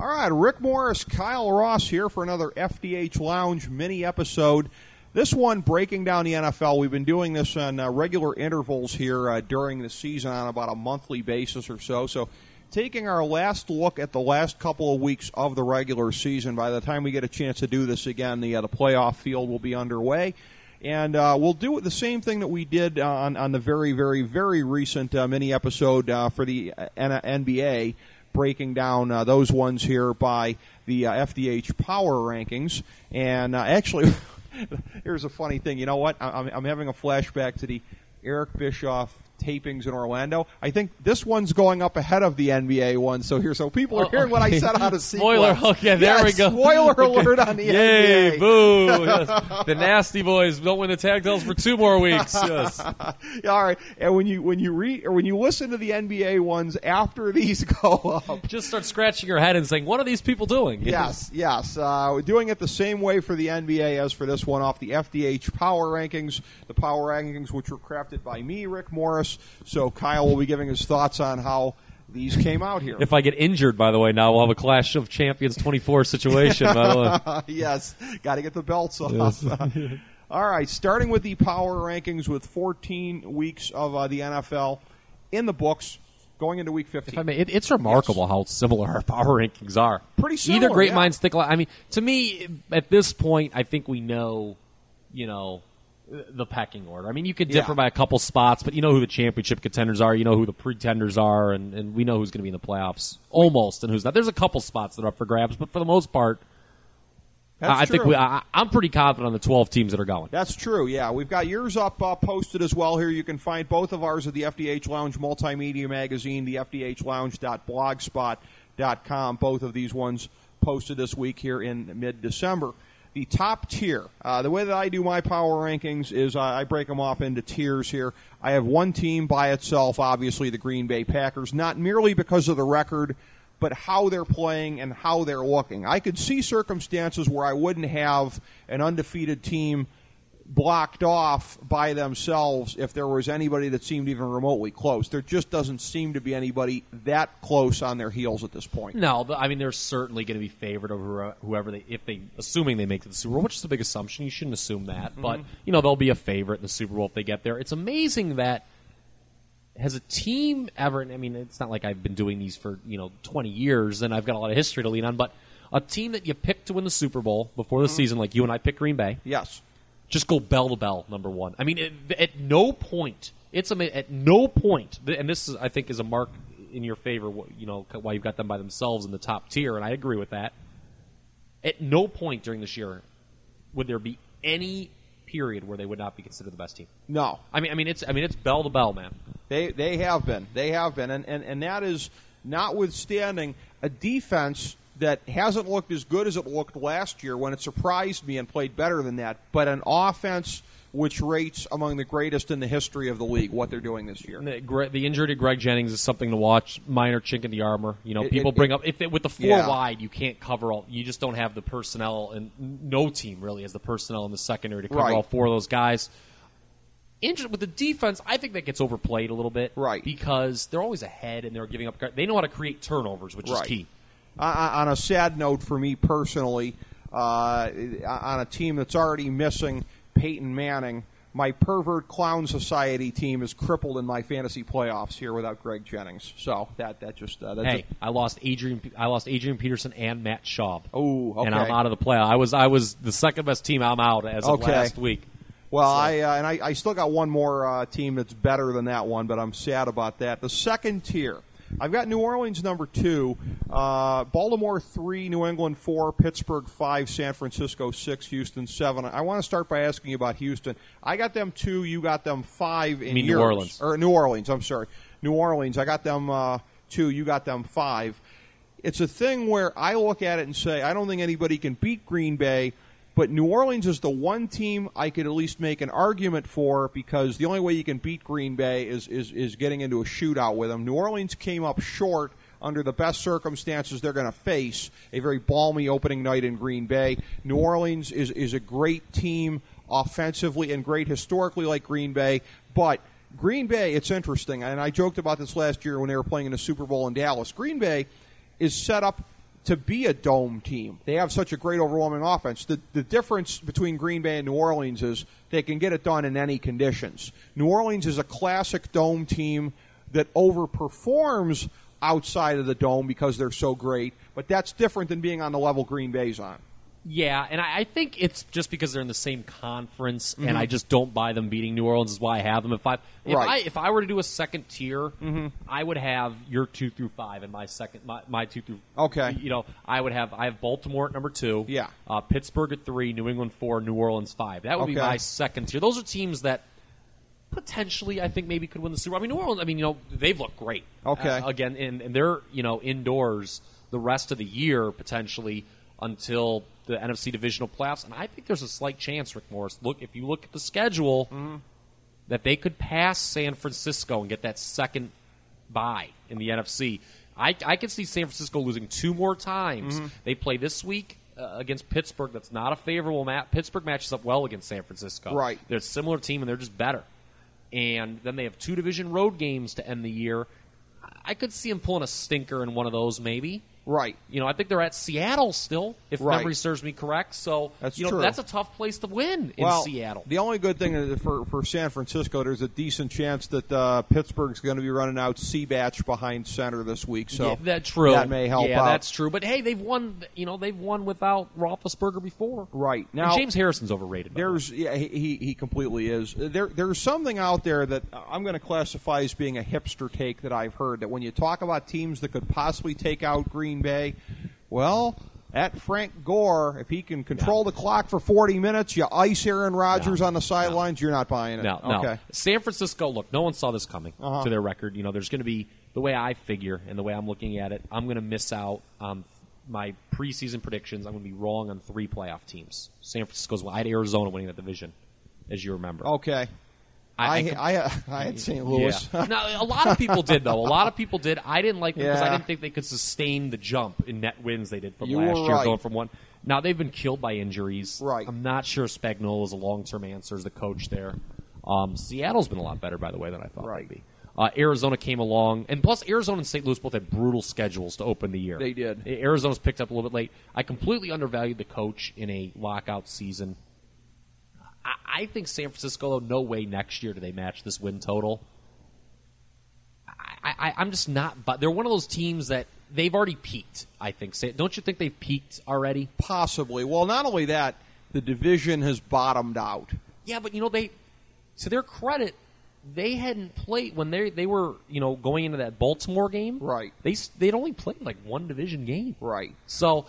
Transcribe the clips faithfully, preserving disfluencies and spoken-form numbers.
All right, Rick Morris, Kyle Ross here for another F D H Lounge mini episode. This one breaking down the N F L. We've been doing this on uh, regular intervals here uh, during the season on about a monthly basis or so. So taking our last look at the last couple of weeks of the regular season. By the time we get a chance to do this again, the, uh, the playoff field will be underway. And uh, we'll do the same thing that we did on, on the very, very, very recent uh, mini episode uh, for the N B A, breaking down uh, those ones here by the uh, F D H Power Rankings. And uh, actually, here's a funny thing. You know what? I'm, I'm having a flashback to the Eric Bischoff tapings in Orlando. I think this one's going up ahead of the N B A one. So here, so people are hearing oh, okay. what I said how to Spoiler. Okay, there yes, we go. Spoiler alert on the Yay, N B A. Boo. Yes. The Nasty Boys don't win the tag titles for two more weeks. Yes. Yeah, all right. And when you when you read or when you listen to the N B A ones after these go up, just start scratching your head and saying, "What are these people doing?" Yes, yes. Uh, we're doing it the same way for the N B A as for this one off the F D H Power Rankings. The Power Rankings, which were crafted by me, Rick Morris. So Kyle will be giving his thoughts on how these came out here. If I get injured, by the way, now we'll have a Clash of Champions twenty-four situation. By the way. Yes, got to get the belts off. Yes. All right, starting with the Power Rankings with fourteen weeks of uh, the N F L in the books, going into Week fifteen. If I may, it, it's remarkable yes. how similar our Power Rankings are. Pretty similar. Either great yeah. minds think alike. I mean, to me, at this point, I think we know, you know, the pecking order. I mean, you could differ yeah. by a couple spots, but you know who the championship contenders are, you know who the pretenders are, and, and we know who's going to be in the playoffs almost and who's not. There's a couple spots that are up for grabs, but for the most part, That's I, I true. think we, I, I'm pretty confident on the twelve teams that are going. That's true, yeah. We've got yours up uh, posted as well here. You can find both of ours at the F D H Lounge Multimedia Magazine, the f d h lounge dot blogspot dot com. Both of these ones posted this week here in mid-December. The top tier, uh, the way that I do my power rankings is uh, I break them off into tiers here. I have one team by itself, obviously the Green Bay Packers, not merely because of the record, but how they're playing and how they're looking. I could see circumstances where I wouldn't have an undefeated team blocked off by themselves if there was anybody that seemed even remotely close. There just doesn't seem to be anybody that close on their heels at this point. No, I mean, they're certainly going to be favored over whoever they, if they, assuming they make it to the Super Bowl, which is a big assumption. You shouldn't assume that. Mm-hmm. But, you know, they'll be a favorite in the Super Bowl if they get there. It's amazing that has a team ever, I mean, it's not like I've been doing these for, you know, twenty years and I've got a lot of history to lean on, but a team that you picked to win the Super Bowl before the mm-hmm. season, like you and I picked Green Bay. Yes. Just go bell to bell, number one. I mean, it, at no point, it's a, at no point, and this is, I think is a mark in your favor, you know, why you've got them by themselves in the top tier, and I agree with that. At no point during this year would there be any period where they would not be considered the best team. No. I mean, I mean, it's, I mean, it's bell to bell, man. They, they have been, they have been, and, and, and that is notwithstanding a defense that hasn't looked as good as it looked last year when it surprised me and played better than that, but an offense which rates among the greatest in the history of the league, what they're doing this year. The, the injury to Greg Jennings is something to watch. Minor chink in the armor. You know, it, people it, bring up, if it, with the four yeah. wide, you can't cover all, you just don't have the personnel, and no team really has the personnel in the secondary to cover right. all four of those guys. Injured with the defense, I think that gets overplayed a little bit. Right. Because they're always ahead and they're giving up, they know how to create turnovers, which right. is key. Uh, on a sad note for me personally, uh, on a team that's already missing Peyton Manning, my pervert clown society team is crippled in my fantasy playoffs here without Greg Jennings. So that that just uh, that hey, just... I lost Adrian. I lost Adrian Peterson and Matt Schaub. Oh, okay. And I'm out of the playoff. I was I was the second best team. I'm out as of okay. last week. Well, so. I uh, and I, I still got one more uh, team that's better than that one, but I'm sad about that. The second tier. I've got New Orleans number two, uh, Baltimore three, New England four, Pittsburgh five, San Francisco six, Houston seven. I want to start by asking you about Houston. I got them two, you got them five in you mean yours. New Orleans. Or New Orleans, I'm sorry. New Orleans, I got them uh, two, you got them five. It's a thing where I look at it and say, I don't think anybody can beat Green Bay, but New Orleans is the one team I could at least make an argument for because the only way you can beat Green Bay is, is, is getting into a shootout with them. New Orleans came up short under the best circumstances they're going to face, a very balmy opening night in Green Bay. New Orleans is, is a great team offensively and great historically like Green Bay, but Green Bay, it's interesting, and I joked about this last year when they were playing in the Super Bowl in Dallas. Green Bay is set up to be a dome team. They have such a great overwhelming offense. The, the difference between Green Bay and New Orleans is they can get it done in any conditions. New Orleans is a classic dome team that overperforms outside of the dome because they're so great, but that's different than being on the level Green Bay's on. Yeah, and I, I think it's just because they're in the same conference, Mm-hmm. and I just don't buy them beating New Orleans is why I have them. If I if Right. I if I were to do a second tier, Mm-hmm. I would have your two through five and my second my, my two through. Okay. You know, I would have I have Baltimore at number two. Yeah. Uh, Pittsburgh at three, New England four, New Orleans five. That would be Okay. my second tier. Those are teams that potentially I think maybe could win the Super Bowl. I mean, New Orleans. I mean, you know, they've looked great. Okay. Uh, again, and, and they're you know indoors the rest of the year potentially until the N F C divisional playoffs, and I think there's a slight chance, Rick Morris. Look, if you look at the schedule, Mm-hmm. that they could pass San Francisco and get that second bye in the N F C. I, I could see San Francisco losing two more times. Mm-hmm. They play this week uh, against Pittsburgh. That's not a favorable match. Pittsburgh matches up well against San Francisco. Right. They're a similar team, and they're just better. And then they have two division road games to end the year. I could see them pulling a stinker in one of those, maybe. Right. You know, I think they're at Seattle still, if Right. memory serves me correct. So, That's you know, true. that's a tough place to win in well, Seattle. The only good thing is for, for San Francisco, there's a decent chance that uh, Pittsburgh's going to be running out C-Batch behind center this week. So yeah, that's true. That may help yeah, out. that's true. But hey, they've won. You know, they've won without Roethlisberger before. Right. And Now, James Harrison's overrated. by the way. There's yeah, he he he completely is. There there's something out there that I'm going to classify as being a hipster take that I've heard, that when you talk about teams that could possibly take out Green Bay, well, at Frank Gore, if he can control No. the clock for forty minutes, you ice Aaron Rodgers No. on the sidelines, you're not buying it. No, okay. no. San Francisco, look, no one saw this coming Uh-huh. to their record. You know, there's going to be, the way I figure and the way I'm looking at it, I'm going to miss out on my preseason predictions. I'm going to be wrong on three playoff teams. San Francisco's, I had Arizona winning that division, as you remember. Okay. I I, I, I, I had Saint Louis. Yeah. Now, a lot of people did, though. A lot of people did. I didn't like them because Yeah. I didn't think they could sustain the jump in net wins they did from You last were year, right. going from one. Now, they've been killed by injuries. Right. I'm not sure Spagnuolo is a long-term answer as the coach there. Um, Seattle's been a lot better, by the way, than I thought Right. they'd be. Uh, Arizona came along, and plus Arizona and Saint Louis both had brutal schedules to open the year. They did. Arizona's picked up a little bit late. I completely undervalued the coach in a lockout season. I, I think San Francisco, though, no way next year do they match this win total. I, I, I'm just not. But they're one of those teams that they've already peaked. I think. Say, don't you think they've peaked already? Possibly. Well, not only that, the division has bottomed out. Yeah, but you know they. To their credit, they hadn't played when they they were you know going into that Baltimore game. Right. They they'd only played like one division game. Right. So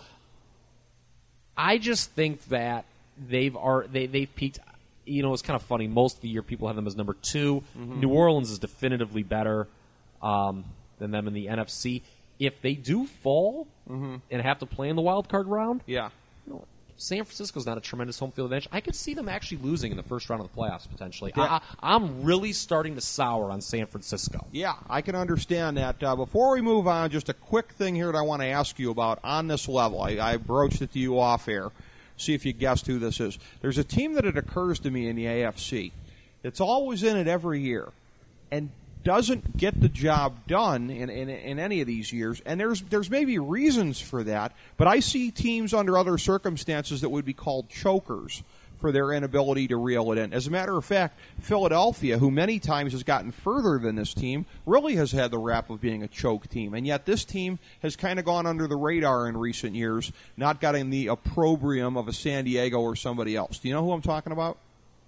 I just think that they've are they they've peaked. You know, it's kind of funny. Most of the year, people have them as number two. Mm-hmm. New Orleans is definitively better um, than them in the N F C. If they do fall Mm-hmm. and have to play in the wild card round, Yeah. you know, San Francisco's not a tremendous home field advantage. I could see them actually losing in the first round of the playoffs potentially. Yeah. I, I'm really starting to sour on San Francisco. Yeah, I can understand that. Uh, before we move on, just a quick thing here that I want to ask you about on this level. I, I broached it to you off air. See if you guessed who this is. There's a team that it occurs to me in the A F C. It's always in it every year and doesn't get the job done in, in, in any of these years. And there's there's maybe reasons for that, but I see teams under other circumstances that would be called chokers for their inability to reel it in. As a matter of fact, Philadelphia, who many times has gotten further than this team, really has had the rap of being a choke team. And yet this team has kind of gone under the radar in recent years, not getting the opprobrium of a San Diego or somebody else. Do you know who I'm talking about?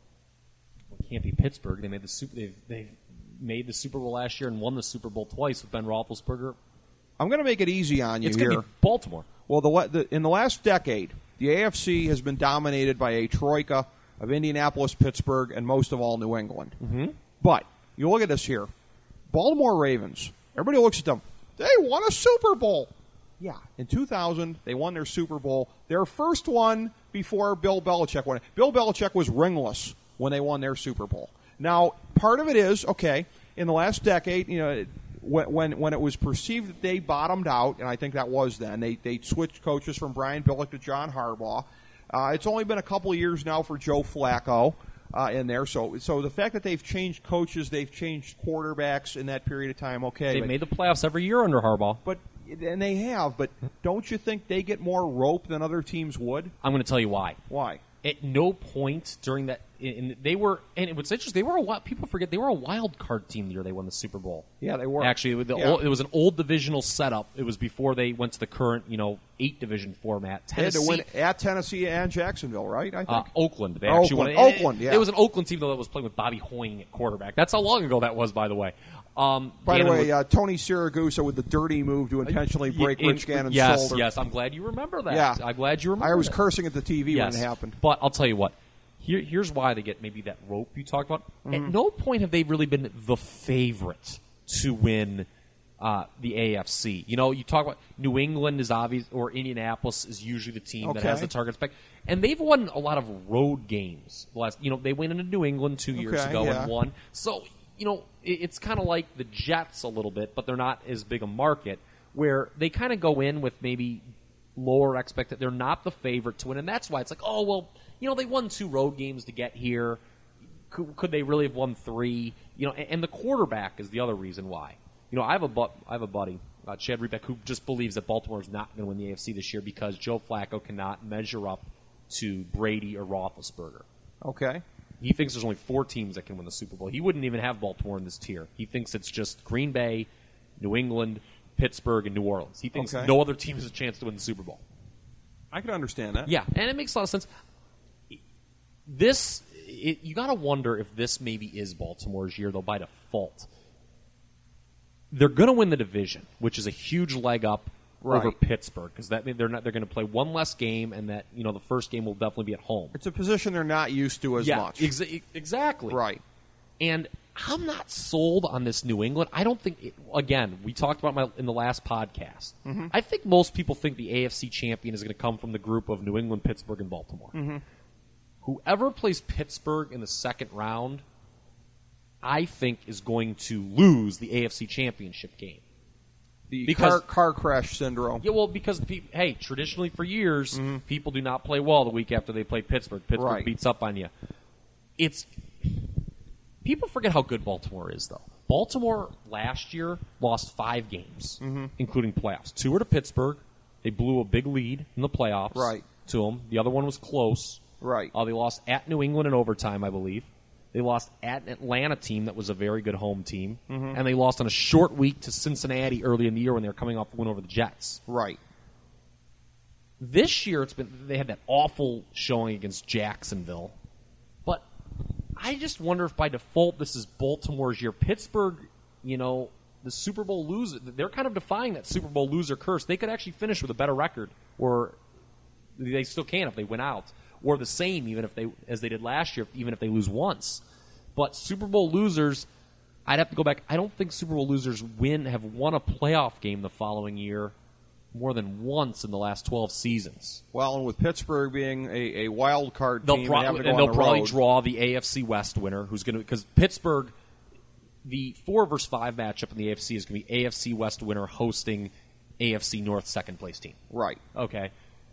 It can't be Pittsburgh. They made the super. They've, they've made the Super Bowl last year and won the Super Bowl twice with Ben Roethlisberger. I'm going to make it easy on you It's here. going to be Baltimore. Well, the, the, in the last decade, the A F C has been dominated by a troika of Indianapolis, Pittsburgh, and most of all New England. Mm-hmm. But you look at this here. Baltimore Ravens, everybody looks at them. They won a Super Bowl. Yeah, in two thousand, they won their Super Bowl. Their first one before Bill Belichick won it. Bill Belichick was ringless when they won their Super Bowl. Now, part of it is, okay, in the last decade, you know, when when, when it was perceived that they bottomed out, and I think that was then, they, they switched coaches from Brian Billick to John Harbaugh. Uh, it's only been a couple of years now for Joe Flacco uh, in there. So so the fact that they've changed coaches, they've changed quarterbacks in that period of time, okay. They've but, made the playoffs every year under Harbaugh. but and they have, but don't you think they get more rope than other teams would? I'm going to tell you why. Why? At no point during that, and they were, and what's interesting, they were a wild, people forget they were a wild card team the year they won the Super Bowl. Yeah, they were. Actually, the yeah. old, it was an old divisional setup. It was before they went to the current, you know, eight division format. Tennessee, they had to win at Tennessee and Jacksonville, right? I think uh, Oakland. They or actually Oakland. won. Oakland, it, yeah. It was an Oakland team though that was playing with Bobby Hoying at quarterback. That's how long ago that was, by the way. Um, By Gannon the way, would, uh, Tony Siragusa with the dirty move to intentionally break in, Rich Gannon's yes, shoulder. Yes, I'm glad you remember that. Yeah. I'm glad you remember I was that. cursing at the T V yes. when it happened. But I'll tell you what. Here, here's why they get maybe that rope you talked about. Mm-hmm. At no point have they really been the favorite to win uh, the A F C. You know, you talk about New England is obvious, or Indianapolis is usually the team okay. that has the target spec, and they've won a lot of road games. The last, you know, they went into New England two years okay, ago yeah. and won. So, you know, it, it's kind of like the Jets a little bit, but they're not as big a market where they kind of go in with maybe lower expected. They're not the favorite to win, and that's why it's like, oh well. You know, they won two road games to get here. Could, could they really have won three? You know, and, and the quarterback is the other reason why. You know, I have a bu- I have a buddy, uh, Chad Rebeck, who just believes that Baltimore is not going to win the A F C this year because Joe Flacco cannot measure up to Brady or Roethlisberger. Okay. He thinks there's only four teams that can win the Super Bowl. He wouldn't even have Baltimore in this tier. He thinks it's just Green Bay, New England, Pittsburgh, and New Orleans. He thinks okay. no other team has a chance to win the Super Bowl. I can understand that. Yeah, and it makes a lot of sense. This, it, you got to wonder if this maybe is Baltimore's year, though, by default. They're going to win the division, which is a huge leg up right. over Pittsburgh, because that means they're not. They're going to play one less game, and that you know the first game will definitely be at home. It's a position they're not used to as yeah, much. Exa- exactly. Right. And I'm not sold on this New England. I don't think. It, again, we talked about my in the last podcast. Mm-hmm. I think most people think the A F C champion is going to come from the group of New England, Pittsburgh, and Baltimore. Mm-hmm. Whoever plays Pittsburgh in the second round, I think, is going to lose the A F C championship game. The because, car, car crash syndrome. Yeah, well, because, pe- hey, traditionally for years, mm-hmm. people do not play well the week after they play Pittsburgh. Pittsburgh right. beats up on you. It's people forget how good Baltimore is, though. Baltimore last year lost five games, mm-hmm. including playoffs. Two were to Pittsburgh. They blew a big lead in the playoffs right. to them. The other one was close. Right. Uh, they lost at New England in overtime, I believe. They lost at an Atlanta team that was a very good home team. Mm-hmm. And they lost on a short week to Cincinnati early in the year when they were coming off a win over the Jets. Right. This year, it's been they had that awful showing against Jacksonville. But I just wonder if by default this is Baltimore's year. Pittsburgh, you know, the Super Bowl loser, they're kind of defying that Super Bowl loser curse. They could actually finish with a better record, or they still can if they win out. Or the same, even if they as they did last year, even if they lose once. But Super Bowl losers, I'd have to go back. I don't think Super Bowl losers win have won a playoff game the following year more than once in the last twelve seasons. Well, and with Pittsburgh being a, a wild card they'll team, pro- and, having to go and on they'll the probably road. draw the A F C West winner, who's going to because Pittsburgh, the four versus five matchup in the A F C is going to be A F C West winner hosting A F C North second place team. Right. Okay.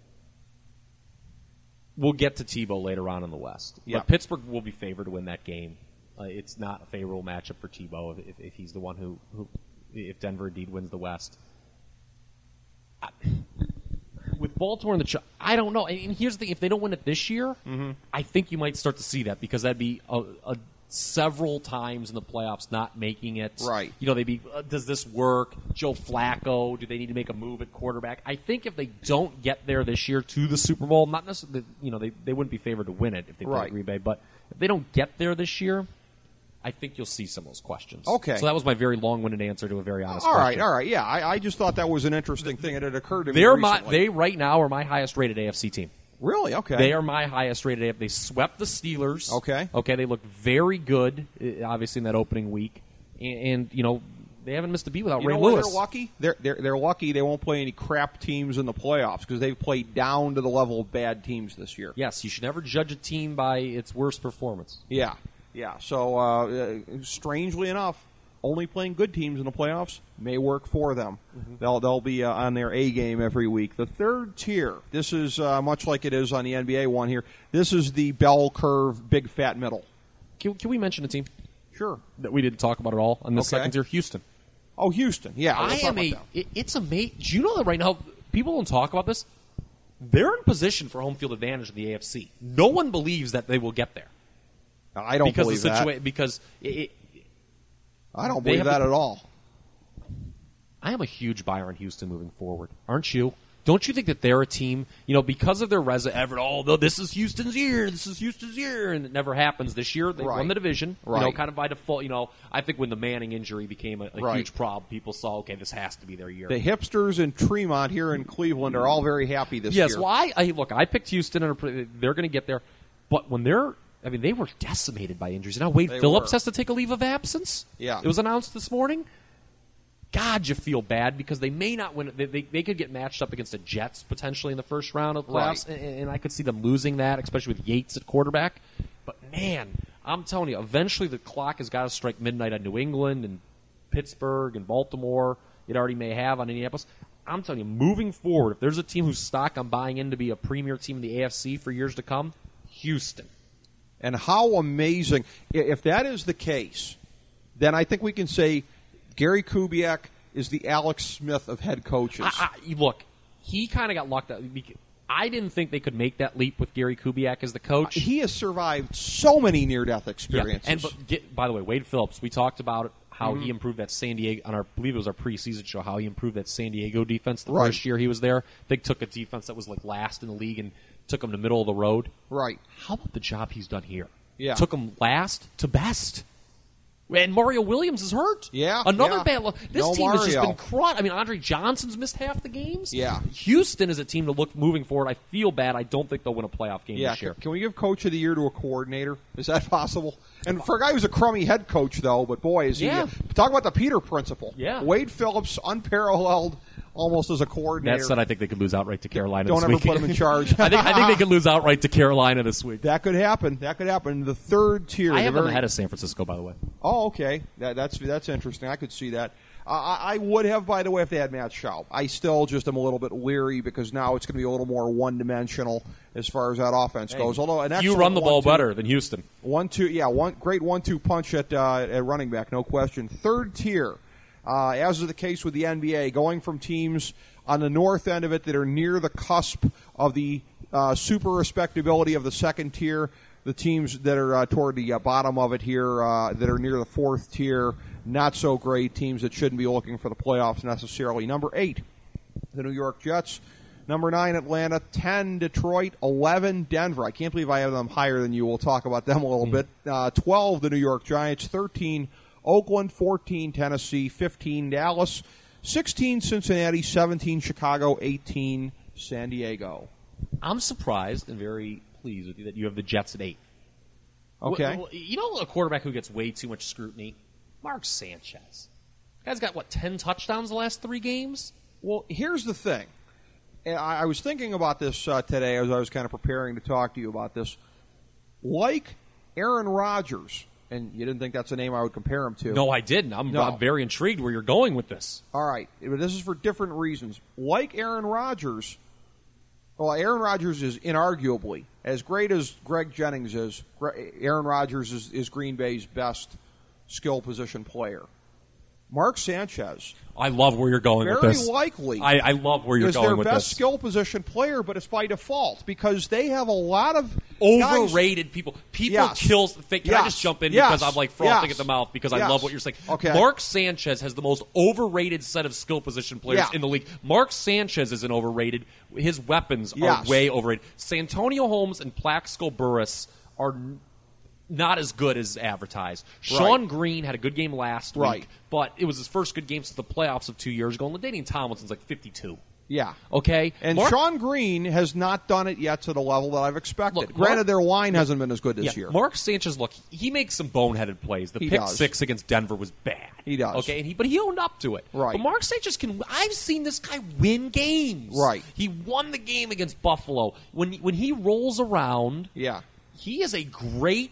We'll get to Tebow later on in the West. Yep. But Pittsburgh will be favored to win that game. Uh, it's not a favorable matchup for Tebow if, if he's the one who, who, if Denver indeed wins the West. I, with Baltimore in the, ch- I don't know. And here's the thing: if they don't win it this year, mm-hmm. I think you might start to see that because that'd be a, a several times in the playoffs not making it. Right. You know, they'd be, uh, does this work? Joe Flacco, do they need to make a move at quarterback? I think if they don't get there this year to the Super Bowl, not necessarily, you know, they, they wouldn't be favored to win it if they played right. Green Bay, but if they don't get there this year, I think you'll see some of those questions. Okay. So that was my very long-winded answer to a very honest all question. All right, all right. Yeah, I, I just thought that was an interesting thing. It had occurred to me They're my, recently. they, right now, are my highest-rated A F C team. Really? Okay. They are my highest-rated A F C. They swept the Steelers. Okay. Okay, they look very good, uh, obviously, in that opening week. And, and you know, they haven't missed a beat without you Ray know Lewis. They're lucky. They're, they're they're lucky they won't play any crap teams in the playoffs because they've played down to the level of bad teams this year. Yes, you should never judge a team by its worst performance. Yeah, yeah. So uh, uh, strangely enough, only playing good teams in the playoffs may work for them. Mm-hmm. They'll they'll be uh, on their A game every week. The third tier. This is uh, much like it is on the N B A one here. This is the bell curve, big fat middle. Can, can we mention a team Sure. that we didn't talk about at all on this Okay. second tier? Houston. Oh, Houston. Yeah, we'll I talk am about a. them. It, it's amazing. Do you know that right now people don't talk about this? They're in position for home field advantage in the A F C. No one believes that they will get there. I don't because believe the that. situa- Because it, it, I don't they believe have that the- at all. I am a huge buyer on Houston moving forward. Aren't you? Don't you think that they're a team, you know, because of their resume, Everett, oh, no, this is Houston's year, this is Houston's year, and it never happens. This year, they Right. won the division, you know, Right. kind of by default. You know, I think when the Manning injury became a, a Right. huge problem, people saw, okay, this has to be their year. The hipsters in Tremont here in Cleveland are all very happy this yes, year. well, I, I look, I picked Houston, and they're going to get there, but when they're, I mean, they were decimated by injuries. Now Wade They Phillips were. has to take a leave of absence. Yeah. It was announced this morning. God, you feel bad because they may not win. They, they, they could get matched up against the Jets potentially in the first round of the playoffs, Right. and, and I could see them losing that, especially with Yates at quarterback. But man, I'm telling you, eventually the clock has got to strike midnight on New England and Pittsburgh and Baltimore. It already may have on Indianapolis. I'm telling you, moving forward, if there's a team whose stock I'm buying in to be a premier team in the A F C for years to come, Houston. And how amazing. I- If that is the case, then I think we can say Gary Kubiak is the Alex Smith of head coaches. I, I, look, he kind of got locked out. I didn't think they could make that leap with Gary Kubiak as the coach. he has survived so many near-death Yeah. experiences. And but get, by the way, Wade Phillips, we talked about how he improved that San Diego on our I believe it was our preseason show, how he improved that San Diego defense the Right. first year he was there. They took a defense that was like last in the league and took them to middle of the road. right. How about the job he's done here? Yeah. Took them last to best. And Mario Williams is hurt. Yeah, Another yeah. bad look. This No team has just Mario. been crushed. I mean, Andre Johnson's missed half the games. Yeah. Houston is a team to look moving forward. I feel bad. I don't think they'll win a playoff game Yeah, this year. can, can we give Coach of the Year to a coordinator? Is that possible? And for a guy who's a crummy head coach, though, but boy, is he. Yeah. Talk about the Peter principle. Yeah. Wade Phillips, unparalleled almost as a coordinator. That said, I think they could lose outright to Carolina Don't this ever week. put him in charge. I think I think they could lose outright to Carolina this week. That could happen. That could happen. The third tier. I the have them very- ahead of San Francisco, by the way. Oh, okay. That, that's that's interesting. I could see that. Uh, I, I would have, by the way, if they had Matt Schaub. I still just am a little bit leery because now it's going to be a little more one-dimensional as far as that offense goes. Although an you excellent run the ball one-two- better than Houston. One two, yeah, one great one-two punch at uh, at running back, no question. Third tier, uh, as is the case with the N B A, going from teams on the north end of it that are near the cusp of the uh, super respectability of the second tier, the teams that are uh, toward the uh, bottom of it here uh, that are near the fourth tier, not so great teams that shouldn't be looking for the playoffs necessarily. Number eight, the New York Jets. Number nine, Atlanta. Ten, Detroit. Eleven, Denver. I can't believe I have them higher than you. We'll talk about them a little bit. Uh, Twelve, the New York Giants. Thirteen, Oakland. Fourteen, Tennessee. Fifteen, Dallas. Sixteen, Cincinnati. Seventeen, Chicago. Eighteen, San Diego. I'm surprised and very pleased with you that you have the Jets at eight. Okay. Well, you know a quarterback who gets way too much scrutiny? Mark Sanchez. Guy's got, what, ten touchdowns the last three games? Well, here's the thing. And I, I was thinking about this uh, today as I was kind of preparing to talk to you about this. Like Aaron Rodgers, and you didn't think that's a name I would compare him to. No, I didn't. I'm, No. I'm very intrigued where you're going with this. All right. But this is for different reasons. Like Aaron Rodgers, well, Aaron Rodgers is inarguably, as great as Greg Jennings is, Gre- Aaron Rodgers is, is Green Bay's best skill position player. Mark Sanchez, I love where you're going very with this. likely, I, I love where you're is going their with best this. skill position player, but it's by default because they have a lot of guys- Overrated people. People Yes. kill. Think, can I Yes. just jump in Yes. because I'm like frothing Yes. at the mouth because I Yes. love what you're saying. Okay. Mark Sanchez has the most overrated set of skill position players Yeah. in the league. Mark Sanchez isn't overrated. His weapons Yes. are way overrated. Santonio Holmes and Plaxico Burress are n- not as good as advertised. Sean Green had a good game last Right. week, but it was his first good game since the playoffs of two years ago. And LaDainian Tomlinson's like fifty-two. Yeah. Okay? And Mark- Sean Green has not done it yet to the level that I've expected. Look, Granted, Mark- their line hasn't been as good this Yeah, year. Mark Sanchez, look, he makes some boneheaded plays. The He pick does. six against Denver was bad. He does. Okay, and he, but he owned up to it. Right. But Mark Sanchez can. I've seen this guy win games. Right. He won the game against Buffalo. When when he rolls around, Yeah. he is a great,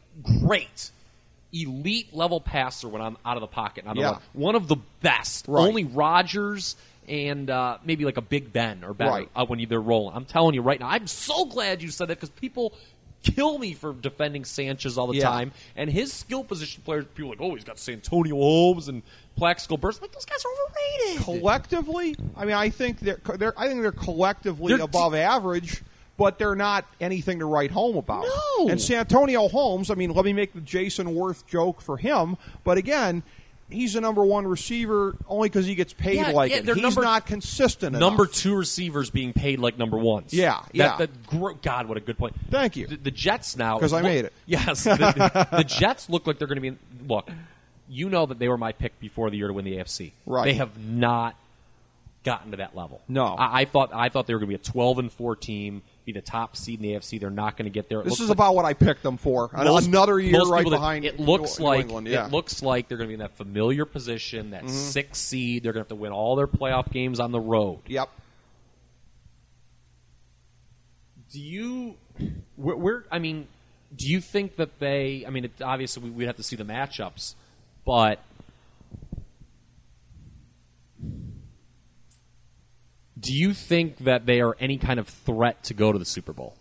great. Elite level passer when I'm out of the pocket. I'm Yeah. one of the best. Right. Only Rodgers and uh, maybe like a Big Ben or better Right. uh, when you, they're rolling. I'm telling you right now. I'm so glad you said that because people kill me for defending Sanchez all the Yeah. time. And his skill position players, people are like, oh, he's got Santonio Holmes and Plaxico Burress. Like, those guys are overrated. Collectively, I mean, I think they're, they're I think they're collectively They're above de- average, but they're not anything to write home about. No. And Santonio Holmes, I mean, let me make the Jason Worth joke for him, but again, he's a number one receiver only because he gets paid Yeah, like yeah, it. they're He's number- not consistent Number enough. two receivers being paid like number ones. Yeah, That- yeah. that gro- God, what a good point. Thank you. The, the Jets now. 'Cause I look- made it. Yes. The, the Jets look like they're going to be in, look, you know that they were my pick before the year to win the A F C. Right. They have not gotten to that level. No. I, I thought I thought they were going to be a twelve and four team, be the top seed in the A F C. They're not going to get there. It This looks is like about what I picked them for. most- Another year most right people that- behind It looks New like England. Yeah. it looks like they're going to be in that familiar position, that sixth seed. They're going to have to win all their playoff games on the road. Yep. Do you, where, where? I mean, do you think that they? I mean, it, obviously we, we'd have to see the matchups, but do you think that they are any kind of threat to go to the Super Bowl?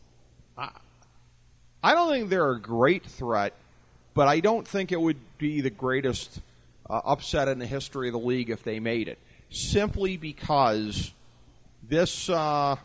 I don't think they're a great threat, but I don't think it would be the greatest uh, upset in the history of the league if they made it. Simply because this uh,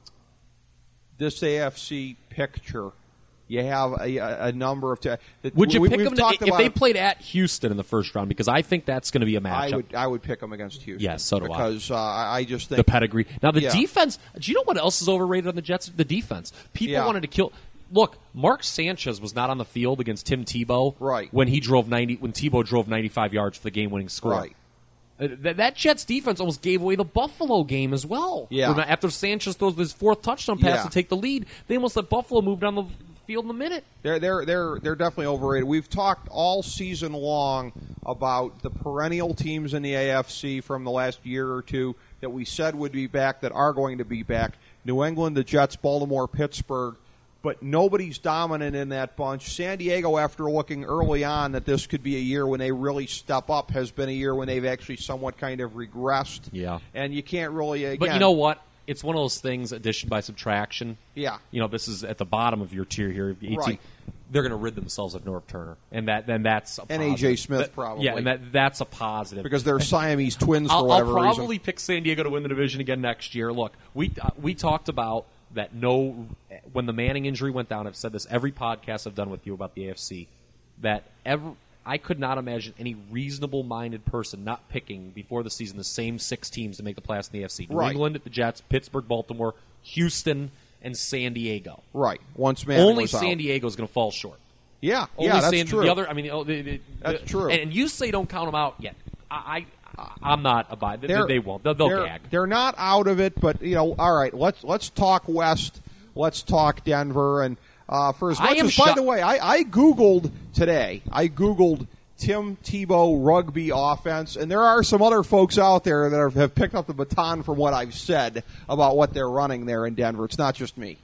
this A F C picture, you have a, a number of. Te- Would you we, pick we've them to, talked if about they it. played at Houston in the first round? Because I think that's going to be a matchup. I would I would pick them against Houston. Yes, so do I. because uh, I I just think The pedigree. Now the Yeah. defense. Do you know what else is overrated on the Jets? The defense. People Yeah. wanted to kill. Look, Mark Sanchez was not on the field against Tim Tebow. Right. When he drove ninety. When Tebow drove ninety-five yards for the game-winning score. Right. Uh, That, that Jets defense almost gave away the Buffalo game as well. Yeah. When- After Sanchez throws his fourth touchdown pass Yeah. to take the lead, they almost let Buffalo move down the field in a minute. They're they're they're they're definitely overrated. We've talked all season long about the perennial teams in the A F C from the last year or two that we said would be back, that are going to be back. New England, the Jets, Baltimore, Pittsburgh, but nobody's dominant in that bunch. San Diego, after looking early on that this could be a year when they really step up, has been a year when they've actually somewhat kind of regressed. Yeah. And you can't really, again... But you know what? It's one of those things, addition by subtraction. Yeah. You know, this is at the bottom of your tier here. eighteen, Right. They're going to rid themselves of Norv Turner, and that then that's a And A J positive. Smith, That- probably. Yeah, and that that's a positive. Because they're Siamese twins for I'll, I'll whatever probably reason. pick San Diego to win the division again next year. Look, we uh, we talked about that. No, when the Manning injury went down, I've said this every podcast I've done with you about the A F C. That ever, I could not imagine any reasonable-minded person not picking before the season the same six teams to make the playoffs in the A F C: New Right. England, the Jets, Pittsburgh, Baltimore, Houston, and San Diego. Right. Once Manning Only was San out. Diego is going to fall short. Yeah, Only yeah, that's San, true. The other, I mean, oh, the, the, That's the- true. And, and you say don't count them out yet. I, I I'm not abide. They, They're- they won't. They'll, they'll they're, gag. They're not out of it, but you know, all right. Let's let's talk West. Let's talk Denver. And uh, for as I much am as, by shocked- the way, I, I googled today. I googled Tim Tebow rugby offense, and there are some other folks out there that have, have picked up the baton from what I've said about what they're running there in Denver. It's not just me.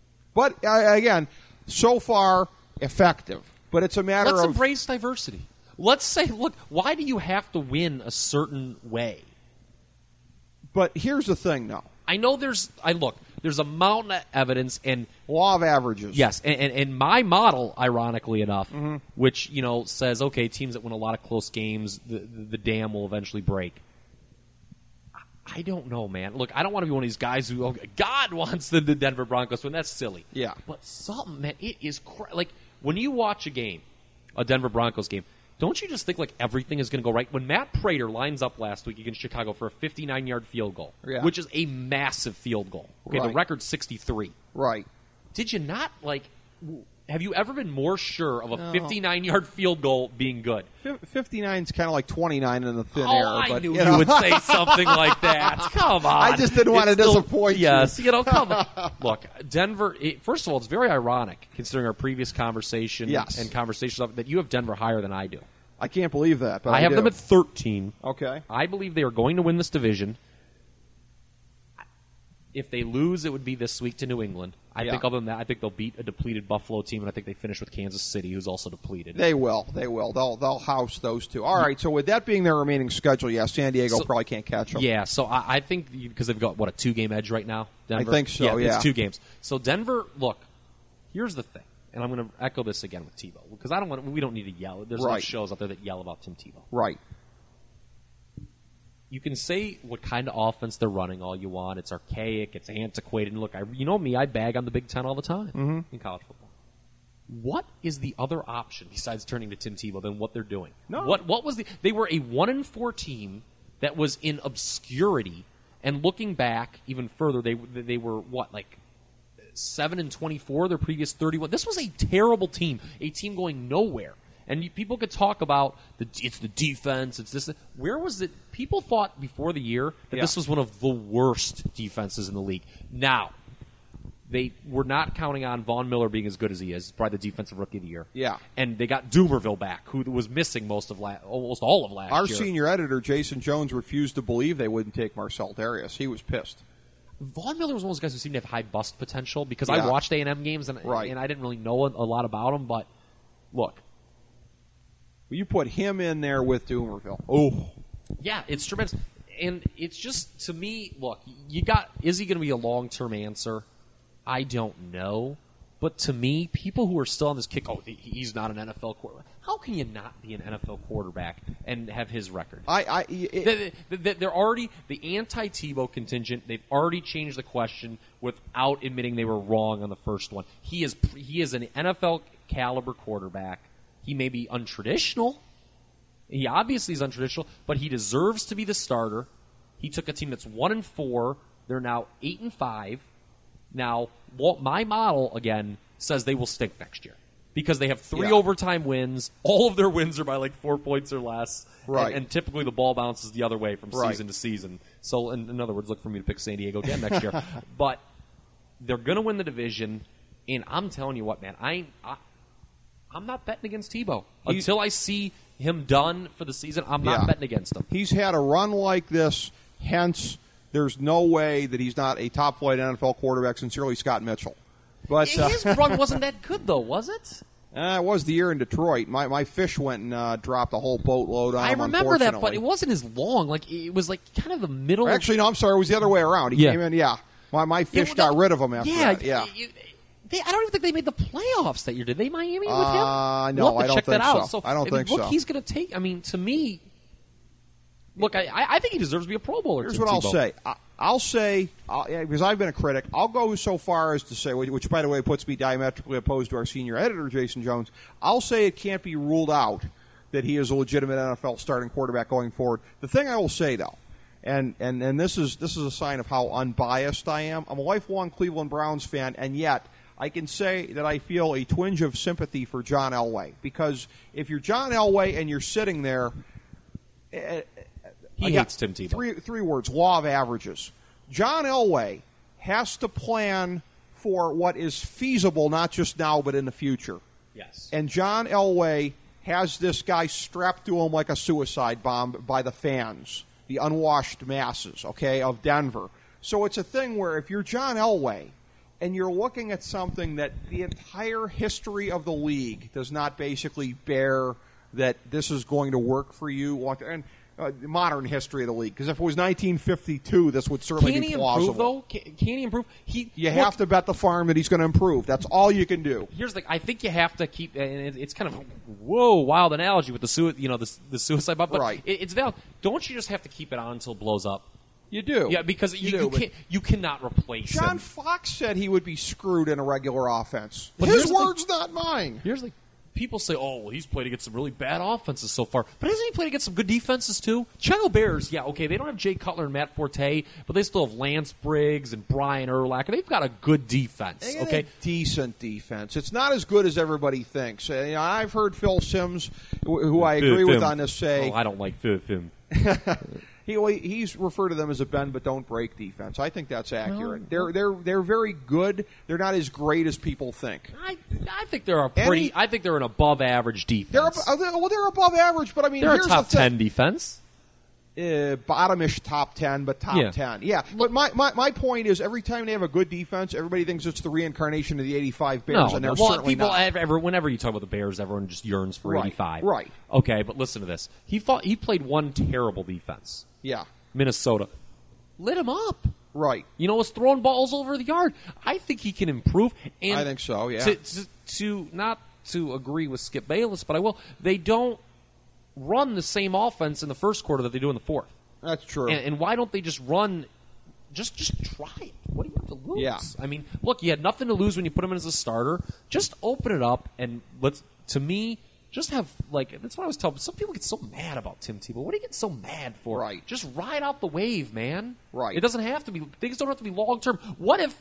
But uh, again, so far effective. But it's a matter Let's of embrace diversity. Let's say, look, why do you have to win a certain way? But here's the thing, though. I know there's. I look. There's a mountain of evidence, and Law of averages. yes, and, and, and my model, ironically enough, Mm-hmm. which you know says, okay, teams that win a lot of close games, the, the, the dam will eventually break. I don't know, man. Look, I don't want to be one of these guys who oh, God wants the, the Denver Broncos to win. That's silly. Yeah. But something, man, it is cra- like when you watch a game, a Denver Broncos game. Don't you just think like everything is going to go right? When Matt Prater lines up last week against Chicago for a fifty-nine-yard field goal, Yeah. which is a massive field goal. Okay, the Right. record's sixty-three. Right. Did you not like? w- Have you ever been more sure of a No. fifty-nine-yard field goal being good? fifty-nine is kind of like twenty-nine in the thin oh, air. I but, knew you, you, know. would say something like that. Come on. I just didn't want It's to still- disappoint you. Yes, you know, come on. Look, Denver, it, first of all, it's very ironic considering our previous conversation Yes. and conversations of that you have Denver higher than I do. I can't believe that. But I I, have do. them at thirteen. Okay. I believe they are going to win this division. If they lose, it would be this week to New England. I Yeah. think other than that, I think they'll beat a depleted Buffalo team, and I think they finish with Kansas City, who's also depleted. They will. They will. They'll they'll house those two. All right. So with that being their remaining schedule, yeah, San Diego So- probably can't catch them. Yeah, so I, I think because they've got what a two game edge right now. Denver. I think so, yeah. it's two games. So Denver, look, here's the thing. and I'm going to echo this again with Tebow, because I don't want. We don't need to yell. There's right. enough shows out there that yell about Tim Tebow. Right. You can say what kind of offense they're running all you want. It's archaic. It's antiquated. And look, I, you know me, I bag on the Big Ten all the time mm-hmm. in college football. What is the other option besides turning to Tim Tebow than what they're doing? No. What What was the? They were a one and four team that was in obscurity. And looking back even further, they they were what, like seven and twenty-four. Their previous thirty-one. This was a terrible team. A team going nowhere. And you, people could talk about the it's the defense. It's this. Where was it? People thought before the year that yeah. this was one of the worst defenses in the league. Now, they were not counting on Von Miller being as good as he is. Probably the defensive rookie of the year. Yeah. And they got Doomerville back, who was missing most of la- almost all of last Our year. Our senior editor, Jason Jones, refused to believe they wouldn't take Marcel Darius. He was pissed. Von Miller was one of those guys who seemed to have high bust potential because yeah. I watched A and M games and, right. and I didn't really know a, a lot about him. But look. You put him in there with Doomerville. Oh. Yeah, it's tremendous. And it's just, to me, look, you got, is he going to be a long-term answer? I don't know. But to me, people who are still on this kick, oh, he's not an N F L quarterback. How can you not be an N F L quarterback and have his record? I, I, it, They're already, the anti-Tebow contingent, they've already changed the question without admitting they were wrong on the first one. He is, he is an N F L caliber quarterback. He may be untraditional. He obviously is untraditional, but he deserves to be the starter. He took a team that's one and four. They're now eight and five. Now, my model again says they will stink next year because they have three yeah. overtime wins. All of their wins are by like four points or less, right? And, and typically the ball bounces the other way from right. season to season. So, in, in other words, look for me to pick San Diego again next year. But they're going to win the division, and I'm telling you what, man, I. I I'm not betting against Tebow. He's, Until I see him done for the season, I'm not yeah. betting against him. He's had a run like this, hence there's no way that he's not a top-flight N F L quarterback, sincerely Scott Mitchell. But His uh, run wasn't that good, though, was it? Uh, it was the year in Detroit. My my fish went and uh, dropped a whole boatload on I him, remember that, but it wasn't as long. Like It was like kind of the middle. Actually, no, I'm sorry. It was the other way around. He yeah. came in, yeah. My, my fish it, got rid of him after yeah, that. Yeah, you, They, I don't even think they made the playoffs that year. Did they, Miami, with him? Uh, no, we'll have to I don't check think that out. so. I don't I mean, think look, so. He's going to take. I mean, to me, look, I, I think he deserves to be a Pro Bowler. Here's Tim what I'll Tebow. say. I, I'll say I'll, yeah, because I've been a critic. I'll go so far as to say, which, which by the way puts me diametrically opposed to our senior editor, Jason Jones. I'll say it can't be ruled out that he is a legitimate N F L starting quarterback going forward. The thing I will say though. And, and and this is this is a sign of how unbiased I am. I'm a lifelong Cleveland Browns fan, and yet I can say that I feel a twinge of sympathy for John Elway. Because if you're John Elway and you're sitting there, uh, he I hates Tim Tebow. Three, three words, law of averages. John Elway has to plan for what is feasible, not just now, but in the future. Yes. And John Elway has this guy strapped to him like a suicide bomb by the fans, the unwashed masses, okay, of Denver. So it's a thing where if you're John Elway and you're looking at something that the entire history of the league does not basically bear that this is going to work for you, and uh, modern history of the league, because if it was nineteen fifty-two, this would certainly can be he plausible. improve, though? Can, can he improve? He, you look, have to bet the farm that he's going to improve. That's all you can do. Here's the. I think you have to keep. And it's kind of whoa, wild analogy with the sui- you know the, the suicide bomb. But right. it, it's valid. Don't you just have to keep it on until it blows up? You do. Yeah, because you, you, do, you can't. You cannot replace John him. Fox said he would be screwed in a regular offense. But His here's words, the, not mine. Here's the. People say, "Oh, well, he's played against some really bad offenses so far." But hasn't he played against some good defenses too? Chicago Bears, yeah, okay, they don't have Jay Cutler and Matt Forte, but they still have Lance Briggs and Brian Urlacher. They've got a good defense. They got okay, a decent defense. It's not as good as everybody thinks. Uh, you know, I've heard Phil Simms, wh- who I agree with on this, say Oh, I don't like Phil Sim. he well, he's referred to them as a bend but don't break defense. I think that's accurate. They're they're they're very good. They're not as great as people think. I I think they're a pretty. Any, I think they're an above average defense. They're ab- well, they're above average, but I mean, they're here's a top the thing. ten defense. Uh, bottomish top ten, but top Yeah. ten. Yeah, but my, my, my point is every time they have a good defense, everybody thinks it's the reincarnation of the eighty-five Bears, No, and they're no. Well, certainly people, not. ever, ever- whenever you talk about the Bears, everyone just yearns for Right, eighty-five. right. Okay, but listen to this. He fought. He played one terrible defense. Yeah. Minnesota. Lit him up. Right. You know, was throwing balls over the yard. I think he can improve. And I think so, yeah. To, to, to not to agree with Skip Bayless, but I will. They don't run the same offense in the first quarter that they do in the fourth. That's true. And, and why don't they just run? Just just try it. What do you have to lose? Yeah. I mean, look, you had nothing to lose when you put him in as a starter. Just open it up and let's. To me, just have like that's what I was telling. Some people get so mad about Tim Tebow. What do you get so mad for? Right. Just ride out the wave, man. Right. It doesn't have to be. Things don't have to be long term. What if,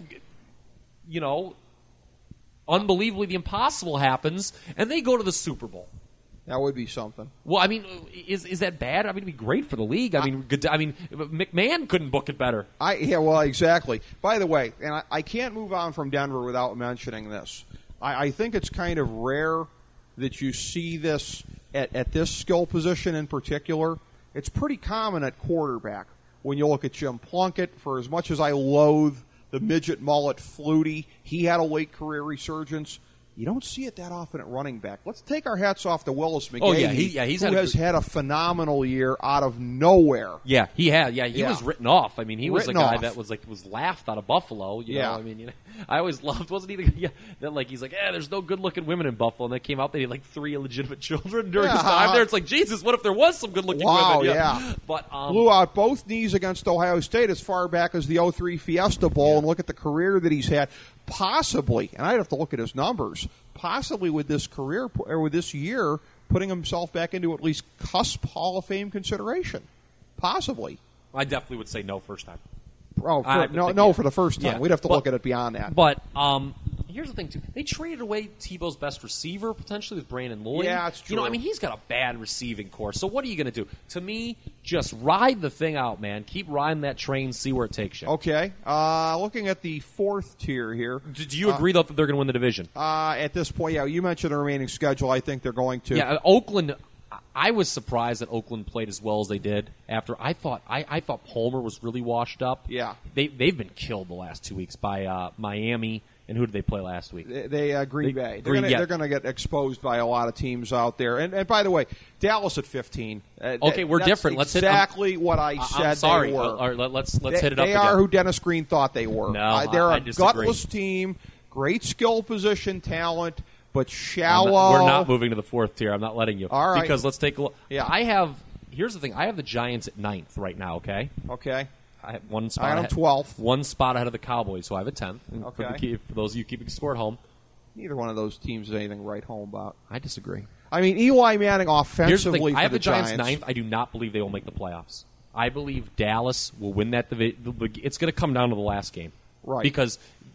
you know, unbelievably the impossible happens and they go to the Super Bowl? That would be something. Well, I mean, is is that bad? I mean, it'd be great for the league. I mean, good, I mean, McMahon couldn't book it better. I yeah, well, exactly. By the way, and I, I can't move on from Denver without mentioning this. I, I think it's kind of rare that you see this at, at this skill position in particular. It's pretty common at quarterback. When you look at Jim Plunkett, for as much as I loathe the midget mullet Flutie, he had a late career resurgence. You don't see it that often at running back. Let's take our hats off to Willis McGahee, oh, yeah, he, yeah, he's who had a, has had a phenomenal year out of nowhere. Yeah, he had. Yeah, he Yeah. was written off. I mean, he was Written a guy off. that was like was laughed out of Buffalo. You Yeah. know, I mean, you know, I always loved. Wasn't he the yeah, that like he's like, yeah, there's no good looking women in Buffalo, and they came out they had like three illegitimate children during Yeah. his time there. It's like Jesus, what if there was some good looking Wow, women? yeah. But um, Blew out both knees against Ohio State as far back as the oh three Fiesta Bowl, Yeah. and look at the career that he's had. Possibly, and I'd have to look at his numbers, possibly with this career, or with this year, putting himself back into at least cusp Hall of Fame consideration. Possibly. I definitely would say no first time. Oh, for, I no, think, no, yeah. for the first time. Yeah. We'd have to But- look at it beyond that. But um, here's the thing, too. They traded away Tebow's best receiver, potentially, with Brandon Lloyd. Yeah, it's You know, true. I mean, he's got a bad receiving core. So what are you going to do? To me, just ride the thing out, man. Keep riding that train, see where it takes you. Okay. Uh, looking at the fourth tier here. Do, do you agree, though, that they're going to win the division? Uh, at this point, yeah, you mentioned the remaining schedule. I think they're going to. Yeah, uh, Oakland. I was surprised that Oakland played as well as they did. After I thought, I, I thought Palmer was really washed up. Yeah. they they've been killed the last two weeks by uh, Miami. And who did they play last week? They, they uh, Green They- Bay. They're Green- gonna, yeah. they're going to get exposed by a lot of teams out there. And, and by the way, Dallas at fifteen. Uh, Okay, that- we're that's different. Let's hit- I'm- exactly what I I- said I'm sorry. they were. Uh, all right, let, let's let's they, hit it up they again. are who Dennis Green thought they were. No, uh, they're I- I a disagree. gutless team, great skill position talent, but I'm shallow. not- we're not moving to the fourth tier. I'm not letting you. All right. Because let's take a look. Yeah. I have. Here's the thing. I have the Giants at ninth right now. Okay. Okay. I have one spot. I got 'em ahead- twelfth. One spot ahead of the Cowboys, so I have a tenth. And For, Okay. the, key- for those of you keeping score at home, Neither one of those teams is anything to write home about. I disagree. I mean, Eli Manning Here's the offensively thing. I for have the, Giants, Giants ninth. I do not believe they will make the playoffs. I believe Dallas will win that division. It's going to come down to the last game. Right. Because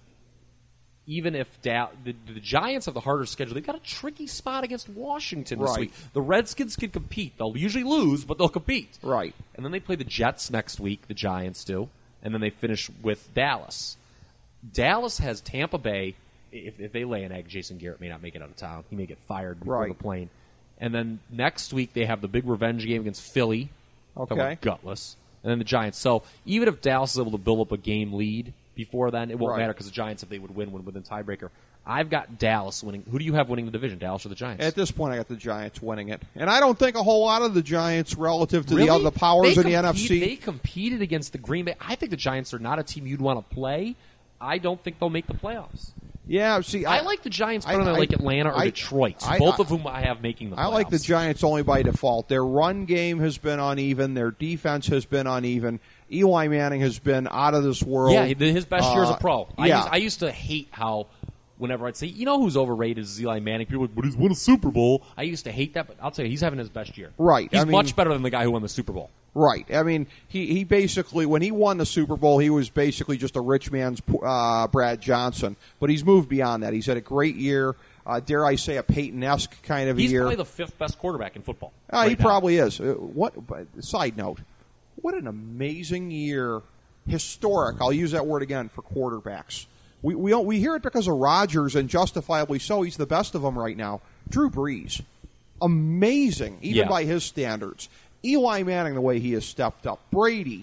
even if da- the, the Giants have the harder schedule, they've got a tricky spot against Washington this Right. week. The Redskins can compete. They'll usually lose, but they'll compete. Right. And then they play the Jets next week, the Giants do, and then they finish with Dallas. Dallas has Tampa Bay. If, if they lay an egg, Jason Garrett may not make it out of town. He may get fired before Right. the plane. And then next week they have the big revenge game against Philly. Okay. That were gutless. And then the Giants. So even if Dallas is able to build up a game lead before then, it won't Right. matter because the Giants, if they would win, would win the tiebreaker. I've got Dallas winning. Who do you have winning the division, Dallas or the Giants? At this point, I got the Giants winning it, and I don't think a whole lot of the Giants relative to Really? the other powers They in the N F compete- C. They competed against the Green Bay. I think the Giants are not a team you'd want to play. I don't think they'll make the playoffs. Yeah, see, I, I, like the Giants I- better than I I- like Atlanta or I- Detroit, I- both I- of whom I have making the playoffs. I like the Giants only by default. Their run game has been uneven. Their defense has been uneven. Eli Manning has been out of this world. Yeah, his best year as a Uh, pro. I, yeah. used, I used to hate how whenever I'd say, you know who's overrated is Eli Manning. People were like, but he's won a Super Bowl. I used to hate that, but I'll tell you, he's having his best year. Right. He's I mean- much better than the guy who won the Super Bowl. Right. I mean, he, he basically, when he won the Super Bowl, he was basically just a rich man's uh, Brad Johnson. But he's moved beyond that. He's had a great year. Uh, dare I say, a Peyton-esque kind of He's year. probably the fifth best quarterback in football. Uh, right he now. probably is. Uh, what? But, side note, what an amazing year, historic. I'll use that word again for quarterbacks. We we don't, we hear it because of Rodgers, and justifiably so. He's the best of them right now. Drew Brees, amazing, even Yeah. by his standards. Eli Manning, the way he has stepped up. Brady,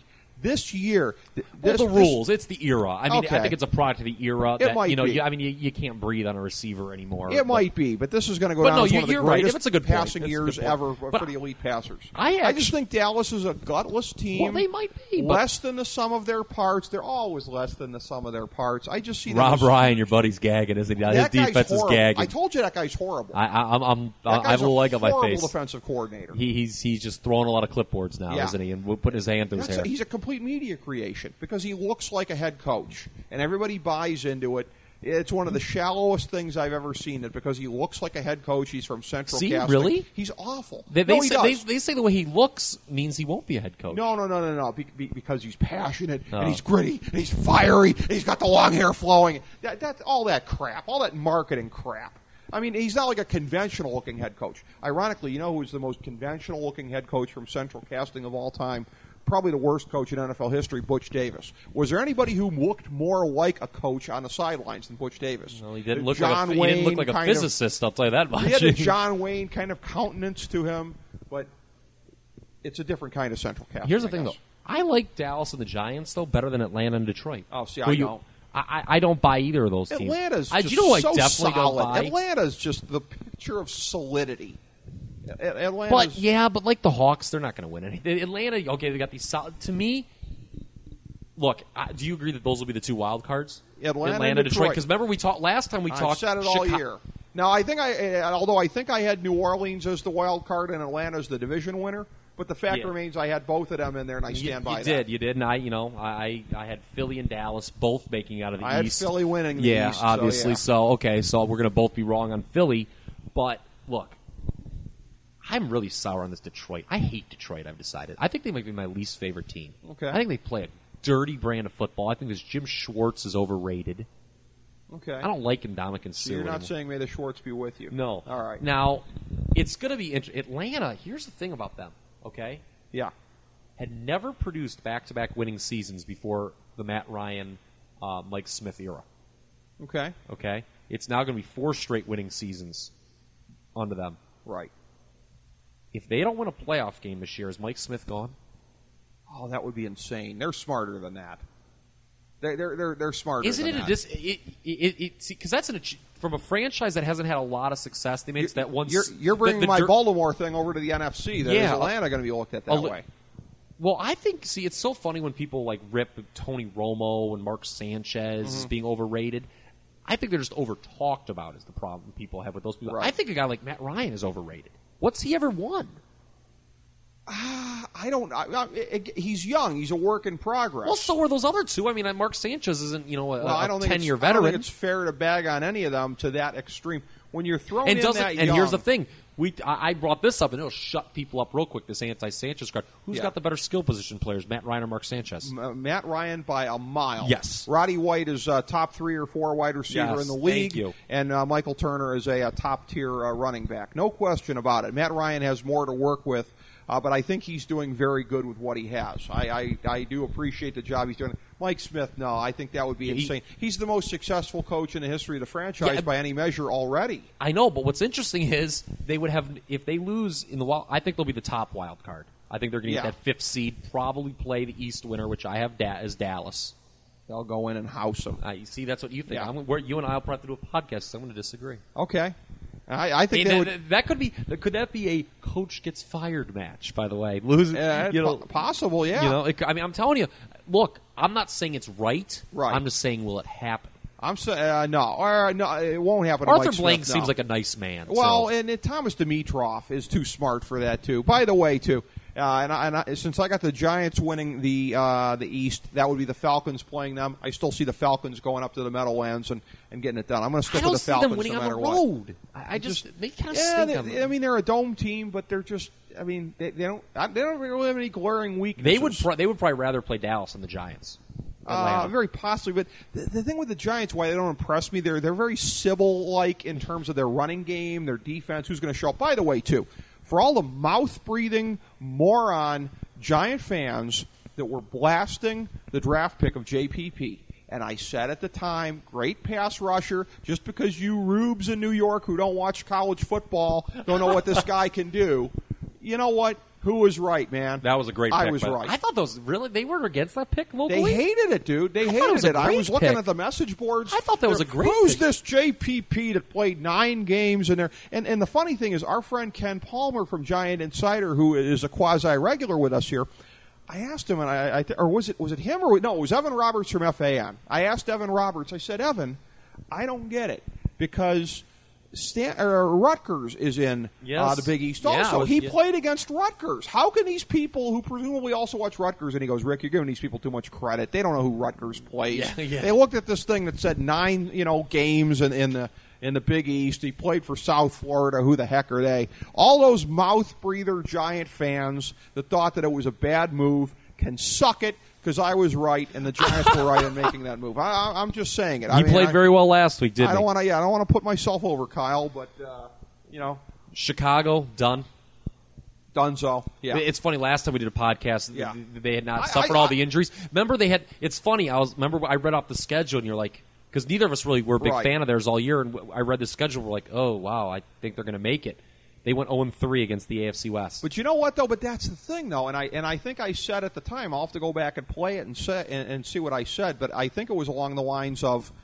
This year, th- Well, this, the this- rules. It's the era. I mean, Okay. I think it's a product of the era. It That, might you know, be. you, I mean, you, you can't breathe on a receiver anymore. It but- might be, but this is going to go But down no, as you- one of the you're right. greatest That's a good point. passing That's a years good point. ever for But the elite passers. I I just actu- think Dallas is a gutless team. Well, they might be, but- less than the sum of their parts. They're always less than the sum of their parts. I just see them Rob as- Ryan, your buddy's gagging, isn't he? His That guy's defense is horrible. gagging. I told you that guy's horrible. I, I, I'm, I'm, that I guy's have a little leg on my horrible face. defensive coordinator. He, he's he's just throwing a lot of clipboards now, Yeah. isn't he? And we're putting his hand through his That's hair. a, he's a complete media creation because he looks like a head coach, and everybody buys into it. It's one of the shallowest things I've ever seen. It because he looks like a head coach. He's from Central See, Casting. really? He's awful. They, they, no, he say, they, does. they say the way he looks means he won't be a head coach. No, no, no, no, no. Be, be, because he's passionate Oh. and he's gritty and he's fiery. And he's got the long hair flowing. That, that, all that crap, all that marketing crap. I mean, he's not like a conventional-looking head coach. Ironically, you know who's the most conventional-looking head coach from Central Casting of all time? Probably the worst coach in N F L history, Butch Davis. Was there anybody who looked more like a coach on the sidelines than Butch Davis? Well, he didn't The look John like a, he Wayne didn't look like a kind of- physicist. I'll tell you that much. he had a John Wayne kind of countenance to him, but it's a different kind of Central Casting. Here's the I thing, guess. though. I like Dallas and the Giants, though, better than Atlanta and Detroit. Oh, see, Who I you- don't. I, I I don't buy either of those teams. Atlanta's I, just you know who so I definitely solid. don't buy? Atlanta's just the picture of solidity. A- Atlanta's, But yeah, but like the Hawks, they're not going to win anything. Atlanta, okay, they got these solid. To me, look, I, do you agree that those will be the two wild cards? Atlanta and Detroit. Detroit. Because remember we talked last time we I talked. said it all Chica- year. Now I think I, uh, although I think I had New Orleans as the wild card and Atlanta as the division winner, but the fact Yeah. remains I had both of them in there, and I You, stand by you that. did, you did, and I, you know, I I had Philly and Dallas both making out of the I had East. Philly winning the yeah, East, so, obviously. yeah. So okay, so we're going to both be wrong on Philly, but look, I'm really sour on this Detroit. I hate Detroit. I've decided. I think they might be my least favorite team. Okay. I think they play a dirty brand of football. I think this Jim Schwartz is overrated. Okay. I don't like Ndamukong So Suh you're not anymore. saying may the Schwartz be with you? No. All right. Now, it's going to be int- Atlanta. Here's the thing about them. Okay. Yeah. Had never produced back-to-back winning seasons before the Matt Ryan, uh, Mike Smith era. Okay. Okay, it's now going to be four straight winning seasons under them. Right. If they don't win a playoff game this year, is Mike Smith gone? Oh, that would be insane. They're smarter than that. They're they're they're, they're smarter. Isn't than it a that. dis? It it it because that's an ach- from a franchise that hasn't had a lot of success. They made it that one. You're, s- you're bringing the- the my dir- Baltimore thing over to the N F C. That Yeah. is Atlanta going to be looked at that A li- way? Well, I think. See, it's so funny when people like rip Tony Romo and Mark Sanchez Mm-hmm. as being overrated. I think they're just over talked about. Is the problem people have with those people? Right. I think a guy like Matt Ryan is overrated. What's he ever won? I don't. I, I, it, he's young. He's a work in progress. Well, so are those other two. I mean, Mark Sanchez isn't, you know, a, Well, I a don't think ten-year it's, I don't veteran. think it's fair to bag on any of them to that extreme. When you're thrown and in doesn't. that And young, here's the thing: we I, I brought this up, and it'll shut people up real quick. This anti-Sanchez crowd. Who's Yeah. got the better skill position players, Matt Ryan or Mark Sanchez? uh, Matt Ryan by a mile. Yes. Roddy White is a top three or four wide receiver Yes, in the thank league, you. and uh, Michael Turner is a, a top tier uh, running back. No question about it. Matt Ryan has more to work with. Uh, but I think he's doing very good with what he has. I, I, I do appreciate the job he's doing. Mike Smith, no, I think that would be Yeah, he- insane. He's the most successful coach in the history of the franchise Yeah, by any measure already. I know, but what's interesting is they would have if they lose in the wild. I think they'll be the top wild card. I think they're going to Yeah. get that fifth seed. Probably play the East winner, which I have da- as Dallas. They'll go in and house him. Uh, you see, that's what you think. Yeah. I'm, we're, you and I will probably have to do a podcast. So I'm going to disagree. Okay. I, I think And they that, would. that could be. Could that be a coach gets fired match? By the way, losing. Uh, you know, po- possible, yeah. You know, it, I mean, I'm telling you. Look, I'm not saying it's right. Right. I'm just saying, will it happen? I'm saying uh, no, or, no, it won't happen. to Arthur Mike Blank Smith, no. seems like a nice man. Well, so. and, and Thomas Dimitrov is too smart for that too. By the way, too, uh, and, I, and I, since I got the Giants winning the uh, the East, that would be the Falcons playing them. I still see the Falcons going up to the Meadowlands and, and getting it done. I'm going to I stick don't with the see Falcons them winning no on matter the what. road. I, I just, they kind of Yeah, stink. they, on I them. mean they're a dome team, but they're just. I mean they, they don't. They don't really have any glaring weaknesses. They would. Pro- they would probably rather play Dallas than the Giants. Uh, Atlanta. very possibly, but the, the thing with the Giants, why they don't impress me, they're they're very Sybil-like in terms of their running game, their defense. Who's going to show up? By the way, too, for all the mouth-breathing moron Giant fans that were blasting the draft pick of J P P, and I said at the time, great pass rusher. Just because you rubes in New York who don't watch college football don't know what this guy can do, you know what? Who was right, man? That was a great pick. I was but right. I thought those really they were against that pick locally. They hated it, dude. They I hated it. Was it. I great was looking pick. at the message boards. I thought that was a great Who's pick. this J P P that played nine games in there? And and the funny thing is, our friend Ken Palmer from Giant Insider, who is a quasi regular with us here, I asked him, and I, I or was it was it him or no? It was Evan Roberts from F A N. I asked Evan Roberts. I said, Evan, I don't get it because Stan, or Rutgers is in yes. uh, the Big East yeah, also. was, he yeah. played against Rutgers. How can these people who presumably also watch Rutgers, and he goes, Rick, you're giving these people too much credit. They don't know who Rutgers plays. Yeah, yeah. They looked at this thing that said nine, you know, games in, in the in the Big East. He played for South Florida. Who the heck are they? All those mouth breather Giant fans that thought that it was a bad move can suck it. Because I was right, and the Giants were right in making that move. I, I, I'm just saying it. He I mean, played I, very well last week, didn't I don't he? want to. Yeah, I don't want to put myself over, Kyle. But uh, you know, Chicago done. Dunzo. Yeah, It's funny. Last time we did a podcast, Yeah. they had not I- suffered I- all I- the injuries. Remember, they had. It's funny. I was remember I read off the schedule, and you're like, because neither of us really were a big Right. fan of theirs all year. And I read the schedule, we're like, oh wow, I think they're going to make it. They went oh and three against the A F C West. But you know what though? But that's the thing though, and I and I think I said at the time. I'll have to go back and play it and say and, and see what I said. But I think it was along the lines of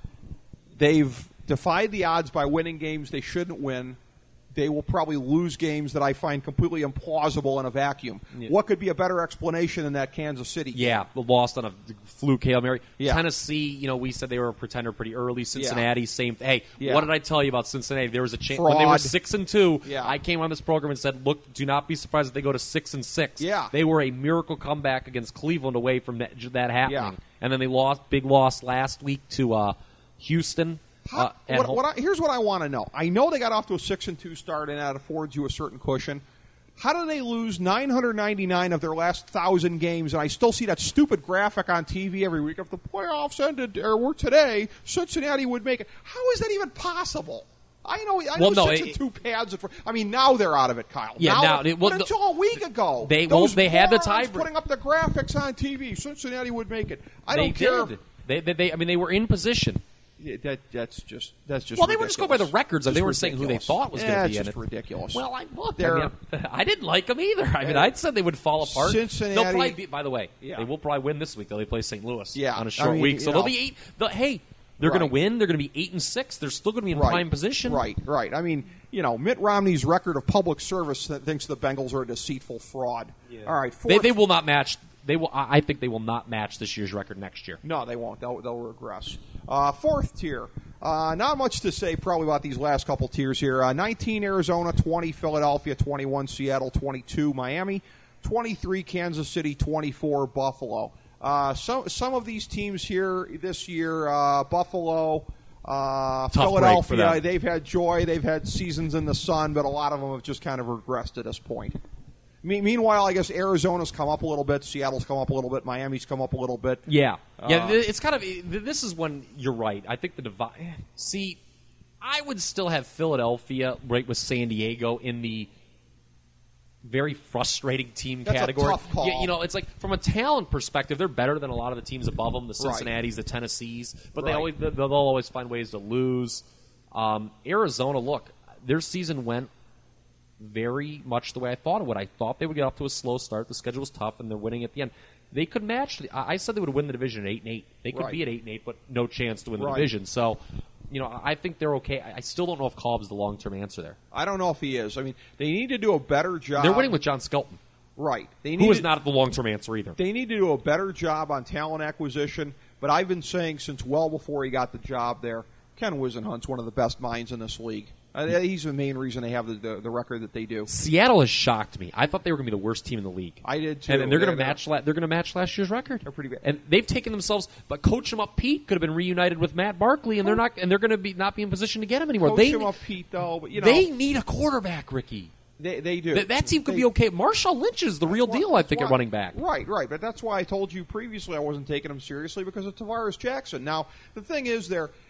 they've defied the odds by winning games they shouldn't win. They will probably lose games that I find completely implausible in a vacuum. Yeah. What could be a better explanation than that Kansas City game? Yeah, lost on a fluke Hail Mary. Yeah. Tennessee, you know, we said they were a pretender pretty early. Cincinnati, same. Hey, Yeah. what did I tell you about Cincinnati? There was a chance Fraud. when they were six and two. Yeah. I came on this program and said, "Look, do not be surprised if they go to six and six." Yeah. They were a miracle comeback against Cleveland away from that, that happening, Yeah. and then they lost, big loss last week to uh, Houston. How, uh, at what, home. what I, here's what I want to know. I know they got off to a six and two start, and that affords you a certain cushion. How do they lose nine hundred ninety-nine of their last thousand games? And I still see that stupid graphic on T V every week. If the playoffs ended or were today, Cincinnati would make it. How is that even possible? I know. I know Well, no, six it- and two pads. It for, I mean, now they're out of it, Kyle. Yeah, now, now- it- well, but the- until a week ago, They- well, those they had the morons tiebreak. putting up the graphics on T V. Cincinnati would make it. I they don't care. did. They, they, they, I mean, they were in position. Yeah, that, that's just that's just. Well, they were just going by the records. Just They weren't saying who they ridiculous. thought was yeah, going to be it's in just it. ridiculous. Well, I look. I, They're- mean, I didn't like them either. I mean, Uh, I said they would fall apart. Cincinnati- They'll probably be. By the way, Yeah. they will probably win this week. Though they play Saint Louis Yeah, on a I short mean, week, so you they'll know. be eight. The, hey, they're going Right. to win. They're going to be eight and six. They're still going to be in right, prime position. Right, right. I mean, you know, Mitt Romney's record of public service that thinks the Bengals are a deceitful fraud. All right, They, fourth, they will not match. They will. I I think they will not match this year's record next year. No, they won't. They'll, they'll regress. Uh, fourth tier. Uh, not much to say probably about these last couple tiers here. Uh, nineteen Arizona, twenty Philadelphia, twenty-one Seattle, twenty-two Miami, twenty-three Kansas City, twenty-four Buffalo. Uh, some some of these teams here this year, uh, Buffalo, uh, Tough break for Philadelphia, them. they've had joy, they've had seasons in the sun, but a lot of them have just kind of regressed at this point. Me- meanwhile, I guess Arizona's come up a little bit, Seattle's come up a little bit, Miami's come up a little bit. Yeah, yeah. Uh, th- it's kind of. th- This is when you're right. I think the divide. See, I would still have Philadelphia right with San Diego in the very frustrating team That's a category. tough call. Yeah, you know, it's like from a talent perspective, they're better than a lot of the teams above them, the Right. Cincinnatis, the Tennessees, but they Right. always they'll they'll always find ways to lose. Um, Arizona, look, their season went very much the way I thought it would. I thought they would get off to a slow start. The schedule was tough, and they're winning at the end. They could match. The, I I said they would win the division at eight and eight. They could Right. be at eight and eight, but no chance to win the Right. division. So, you know, I think they're okay. I I still don't know if Cobb's the long term answer there. I don't know if he is. I mean, they need to do a better job. They're winning with John Skelton, Right. They need who is to- not the long term answer either. They need to do a better job on talent acquisition, but I've been saying since well before he got the job there, Ken Wisenhunt's one of the best minds in this league. Uh, he's the main reason they have the, the, the record that they do. Seattle has shocked me. I thought they were going to be the worst team in the league. I did too. And, and they're going to They're- match. La- they're going to match last year's record. They're pretty bad. And they've taken themselves. But coach them up, Pete could have been reunited with Matt Barkley, and they're not. And they're going to be not be in position to get him anymore. Coach they him up, Pete, though, but you know they need a quarterback, Ricky. they, they do. That, that team could They- be okay. Marshall Lynch is the real That's deal, why- I think, that's at why- running back. Right, right. But that's why I told you previously I wasn't taking him seriously because of Tavares Jackson. Now, the thing is, there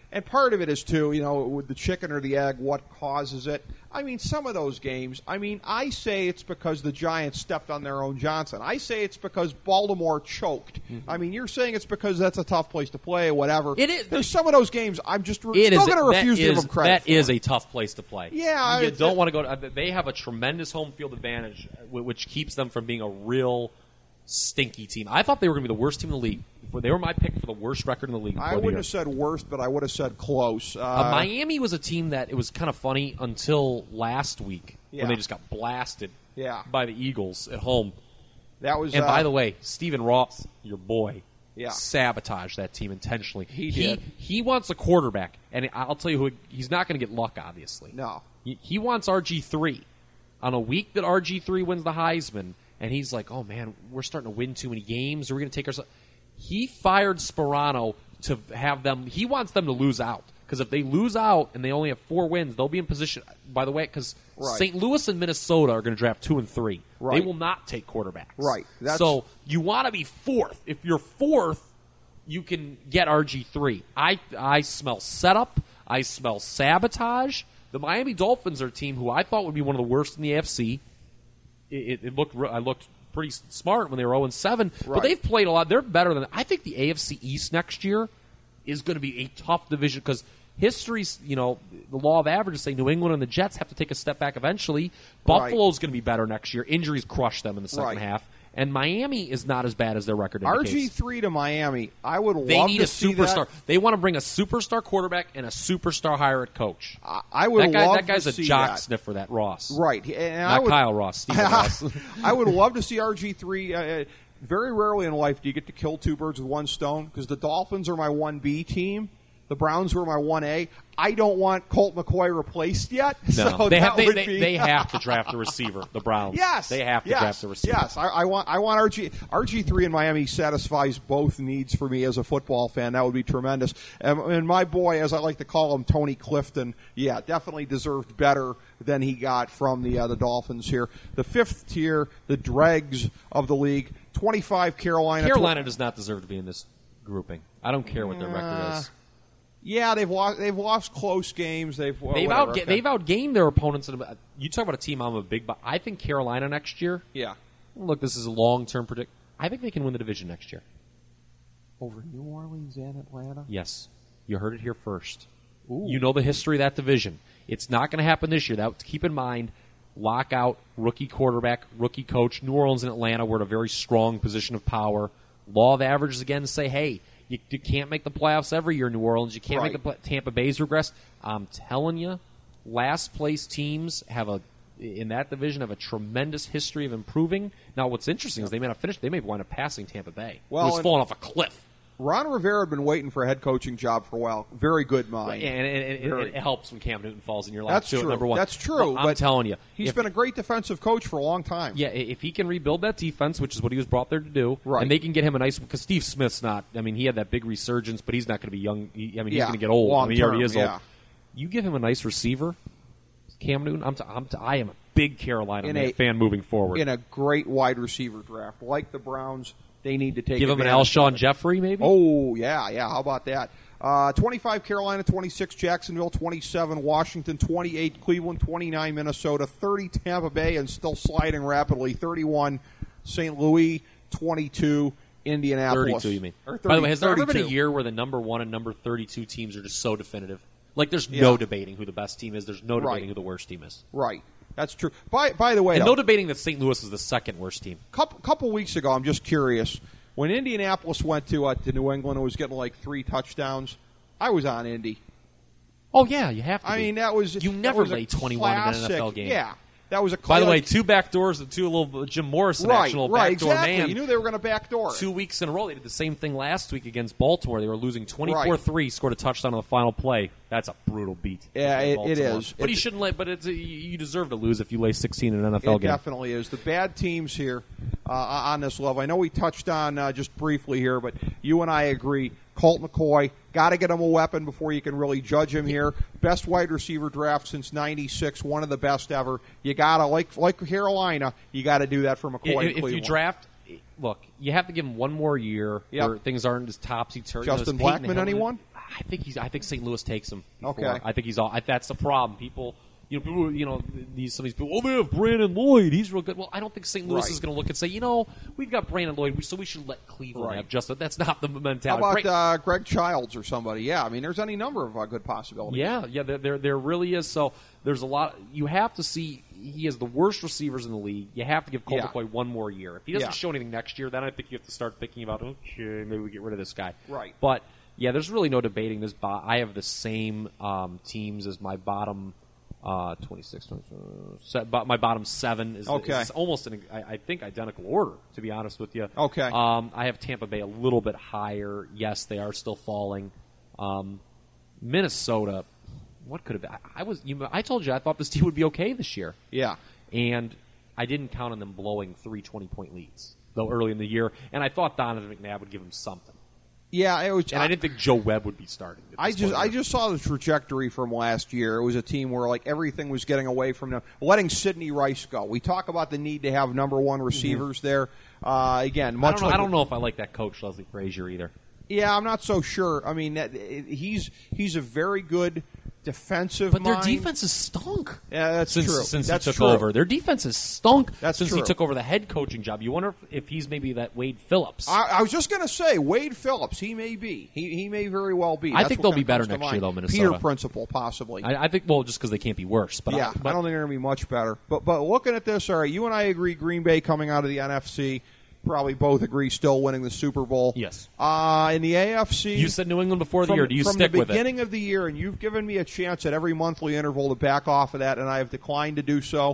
and part of it is, too, you know, with the chicken or the egg, what causes it? I mean, some of those games, I mean, I say it's because the Giants stepped on their own Johnson. I say it's because Baltimore choked. Mm-hmm. I mean, you're saying it's because that's a tough place to play or whatever. It is. There's some of those games I'm just re- it still is, going to refuse to to is, give them credit That for. is a tough place to play. Yeah. You don't want to go to – they have a tremendous home field advantage, which keeps them from being a real stinky team. I thought they were going to be the worst team in the league. They were my pick for the worst record in the league. I wouldn't have said worst, but I would have said close. Uh, uh, Miami was a team that it was kind of funny until last week yeah. when they just got blasted yeah. by the Eagles at home. That was. And uh, by the way, Stephen Ross, your boy, yeah. sabotaged that team intentionally. He he did. He wants a quarterback, and I'll tell you who he's not going to get luck. Obviously, no. He, he wants R G three on a week that R G three wins the Heisman, and he's like, "Oh man, we're starting to win too many games. Are we going to take ourselves?" He fired Sperano to have them. He wants them to lose out because if they lose out and they only have four wins, they'll be in position. By the way, because right. Saint Louis and Minnesota are going to draft two and three. Right. They will not take quarterbacks. Right. That's... So you want to be fourth. If you're fourth, you can get R G three. I I smell setup. I smell sabotage. The Miami Dolphins are a team who I thought would be one of the worst in the A F C. It, it, it looked. I looked. pretty smart when they were oh and seven, right. but they've played a lot. They're better than – I think the A F C East next year is going to be a tough division because history's, you know, the law of averages say New England and the Jets have to take a step back eventually. Buffalo's right. going to be better next year. Injuries crush them in the second right. half. And Miami is not as bad as their record indicates. R G three to Miami, I would they love need to a see superstar. that. They want to bring a superstar quarterback and a superstar hired coach. I, I would that guy, love that guy's to a see jock that. sniffer, that Ross. Right. And Not I would, Kyle Ross, Stephen Ross. I would love to see R G three. Uh, very rarely in life do you get to kill two birds with one stone because the Dolphins are my one B team. The Browns were my one A. I don't want Colt McCoy replaced yet. No, so they that have they, would they, be... they have to draft a receiver. The Browns, yes, they have to yes, draft a receiver. Yes, I, I want I want R G R G three in Miami satisfies both needs for me as a football fan. That would be tremendous. And, and my boy, as I like to call him, Tony Clifton, yeah, definitely deserved better than he got from the uh, the Dolphins here. The fifth tier, the dregs of the league, twenty-five Carolina. Carolina does not deserve to be in this grouping. I don't care what their record is. Yeah, they've lost. They've lost close games. They've well, they've whatever, outga- okay. they've outgained their opponents. In a, you talk about a team I'm a big. But I think Carolina next year. Yeah. Look, this is a long term predict. I think they can win the division next year. Over New Orleans and Atlanta. Yes, you heard it here first. Ooh. You know the history of that division. It's not going to happen this year. That keep in mind. Lockout, rookie quarterback, rookie coach. New Orleans and Atlanta were in a very strong position of power. Law of averages again say, hey. You, you can't make the playoffs every year in New Orleans. You can't right. make the Tampa Bay's regress. I'm telling you, last place teams have a in that division have a tremendous history of improving. Now, what's interesting is they may not finish. They may wind up passing Tampa Bay. Well, it was falling off a cliff. Ron Rivera had been waiting for a head coaching job for a while. Very good mind. And, and, and, and it helps when Cam Newton falls in your lap. That's too, true. Number one. That's true. Well, I'm but telling you, he's if, been a great defensive coach for a long time. Yeah, if he can rebuild that defense, which is what he was brought there to do, right. and they can get him a nice because Steve Smith's not. I mean, he had that big resurgence, but he's not going to be young. He, I mean, he's yeah. going to get old. Long I mean, he already is term, old. Yeah. You give him a nice receiver, Cam Newton. I'm, t- I'm t- I am a big Carolina in a, fan moving forward. In a great wide receiver draft, like the Browns, they need to take. Give him an advantage Alshon of it. Jeffrey, maybe. Oh yeah, yeah. How about that? Uh, twenty-five Carolina, twenty-six Jacksonville, twenty-seven Washington, twenty-eight Cleveland, twenty-nine Minnesota, thirty Tampa Bay, and still sliding rapidly. thirty-one Saint Louis, twenty-two Indianapolis. thirty-two, you mean? Or By the way, has there ever been a thirty-two. year where the number one and number thirty-two teams are just so definitive? Like, there's Yeah. no debating who the best team is. There's no debating Right. who the worst team is. Right. That's true. By by the way, And though, no debating that Saint Louis is the second worst team. couple couple weeks ago, I'm just curious. When Indianapolis went to uh, to New England and was getting like three touchdowns, I was on Indy. Oh, yeah, you have to I be. mean, that was You that never was a lay twenty-one in an classic, N F L game. Yeah, that was a. By the way, like, two back doors and two little Jim Morrison right, action, little right, backdoor exactly. man. You knew they were going to backdoor. Two weeks in a row. They did the same thing last week against Baltimore. They were losing twenty-four three, scored a touchdown on the final play. That's a brutal beat. Yeah, it- it Baltimore. is. But It- you shouldn't lay. But it's a, you deserve to lose if you lay sixteen in an N F L It game. definitely is. The bad teams here uh, on this level. I know we touched on uh, just briefly here, but you and I agree. Colt McCoy, got to get him a weapon before you can really judge him here. Best wide receiver draft since ninety-six, one of the best ever. You got to, like like Carolina, you got to do that for McCoy in If, if you Cleveland. draft, look, you have to give him one more year Yep. where things aren't as topsy-turvy. Justin You know, is Peyton Blackman, Hillis- anyone? I think he's. I think Saint Louis takes him. Before. Okay. I think he's all. I, that's the problem. People, you know, people, you know, these some of these people. Oh, they have Brandon Lloyd. He's real good. Well, I don't think Saint Louis Right. is going to look and say, you know, we've got Brandon Lloyd, so we should let Cleveland Right. have Justin. That's not the How mentality. about Great. uh, Greg Childs or somebody? Yeah, I mean, there's any number of uh, good possibilities. Yeah, yeah, there, there there really is. So there's a lot. You have to see. He has the worst receivers in the league. You have to give Colt Yeah. McCoy one more year. If he doesn't Yeah. show anything next year, then I think you have to start thinking about, okay, maybe we get rid of this guy. Right. But yeah, there's really no debating this. Bo- I have the same um, teams as my bottom uh, twenty-six, twenty-seven, se- but my bottom seven is, Okay. is almost in, I, I think, identical order. To be honest with you. Okay. Um, I have Tampa Bay a little bit higher. Yes, they are still falling. Um, Minnesota. What could have been? I, I was. You, I told you I thought this team would be okay this year, Yeah. and I didn't count on them blowing three twenty-point leads though early in the year. And I thought Donovan McNabb would give them something. Yeah, it was. And I, didn't think Joe Webb would be starting. at I this just point. I just saw the trajectory from last year. It was a team where like everything was getting away from them, letting Sidney Rice go. We talk about the need to have number one receivers Mm-hmm. there. Uh, again, I much don't, know, like I don't know if I like that coach Leslie Frazier either. Yeah, I'm not so sure. I mean, that, he's he's a very good defensive But their mind. defense has stunk. Yeah, that's since, true. Since That's he took true. over, their defense has stunk That's since true. he took over the head coaching job. You wonder if, if he's maybe that Wade Phillips. I, I was just going to say Wade Phillips. He may be. He he may very well be. I That's think what they'll kinda be better comes to next mind. year, though, Minnesota. Peter Principle, possibly. I, I think well, just because they can't be worse. But yeah, I, but I don't think they're going to be much better. But but looking at this, all right, you and I agree. Green Bay coming out of the N F C, probably both agree, still winning the Super Bowl. Yes. Uh, in the A F C, You said New England before the from, year. Do you from stick the with it? beginning of the year, and you've given me a chance at every monthly interval to back off of that, and I have declined to do so.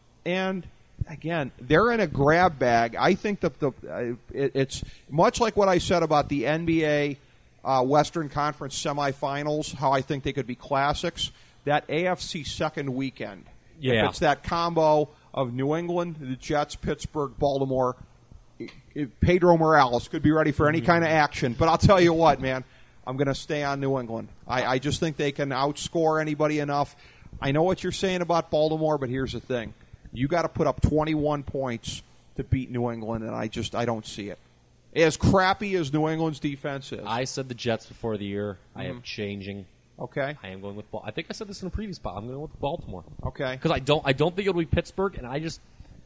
And again, they're in a grab bag. I think that the uh, it, it's much like what I said about the N B A uh, Western Conference semifinals. How I think they could be classics. That A F C second weekend. Yeah. If it's that combo of New England, the Jets, Pittsburgh, Baltimore. It, it, Pedro Morales could be ready for any kind of action. But I'll tell you what, man, I'm going to stay on New England. I, I just think they can outscore anybody enough. I know what you're saying about Baltimore, but here's the thing. You got to put up twenty-one points to beat New England, and I just I don't see it. As crappy as New England's defense is. I said the Jets before the year. I Mm-hmm. am changing. Okay. I am going with. Bal- I think I said this in a previous spot. I'm going with Baltimore. Okay. Because I don't. I don't think it'll be Pittsburgh, and I just.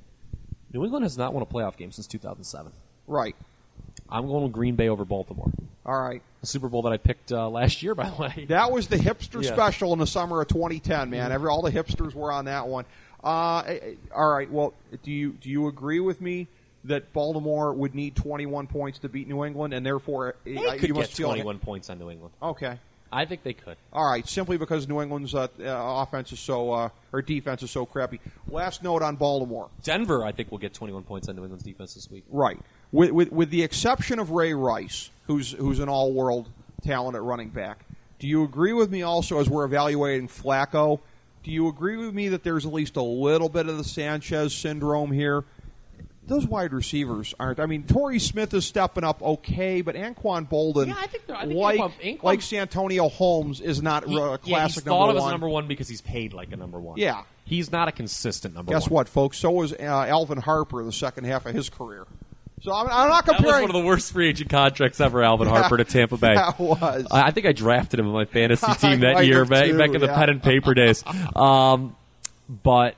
New England has not won a playoff game since two thousand seven. Right. I'm going with Green Bay over Baltimore. All right. The Super Bowl that I picked uh, last year, by the way. That was the hipster Yeah. special in the summer of twenty ten, man. Every all the hipsters were on that one. Uh, eh, eh, all right. Well, do you do you agree with me that Baltimore would need twenty-one points to beat New England, and therefore eh, They I- could you must get feel twenty-one points on New England. Okay. I think they could. All right. Simply because New England's uh, uh, offense is so uh, or defense is so crappy. Last note on Baltimore. Denver, I think, will get twenty-one points on New England's defense this week. Right. With, with with the exception of Ray Rice, who's who's an all-world talent at running back. Do you agree with me also as we're evaluating Flacco? Do you agree with me that there's at least a little bit of the Sanchez syndrome here? Those wide receivers aren't. I mean, Torrey Smith is stepping up okay, but Anquan Bolden, Yeah, I think they're- I think like Anquan- Anquan- like Santonio Holmes, is not He, a yeah, classic he's thought number of as one. a number one because he's paid like a number one. Yeah. He's not a consistent number Guess one. what, folks? So was uh, Alvin Harper the second half of his career. So I'm, I'm not That was comparing. one of the worst free agent contracts ever, Alvin Harper to Tampa Bay. That was. I, I think I drafted him in my fantasy team that might year, have back, too, back in the yeah. pen and paper days. Um, but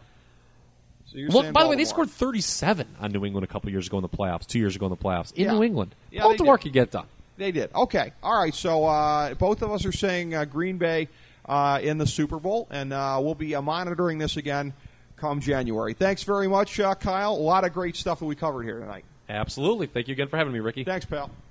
So you're well, saying by the way, they Baltimore. scored thirty-seven on New England a couple years ago in the playoffs, two years ago in the playoffs in Yeah. New England. Yeah, they Baltimore did. could get done. They did. Okay. All right. So uh, both of us are saying uh, Green Bay uh, in the Super Bowl, and uh, we'll be uh, monitoring this again come January. Thanks very much, uh, Kyle. A lot of great stuff that we covered here tonight. Absolutely. Thank you again for having me, Ricky. Thanks, pal.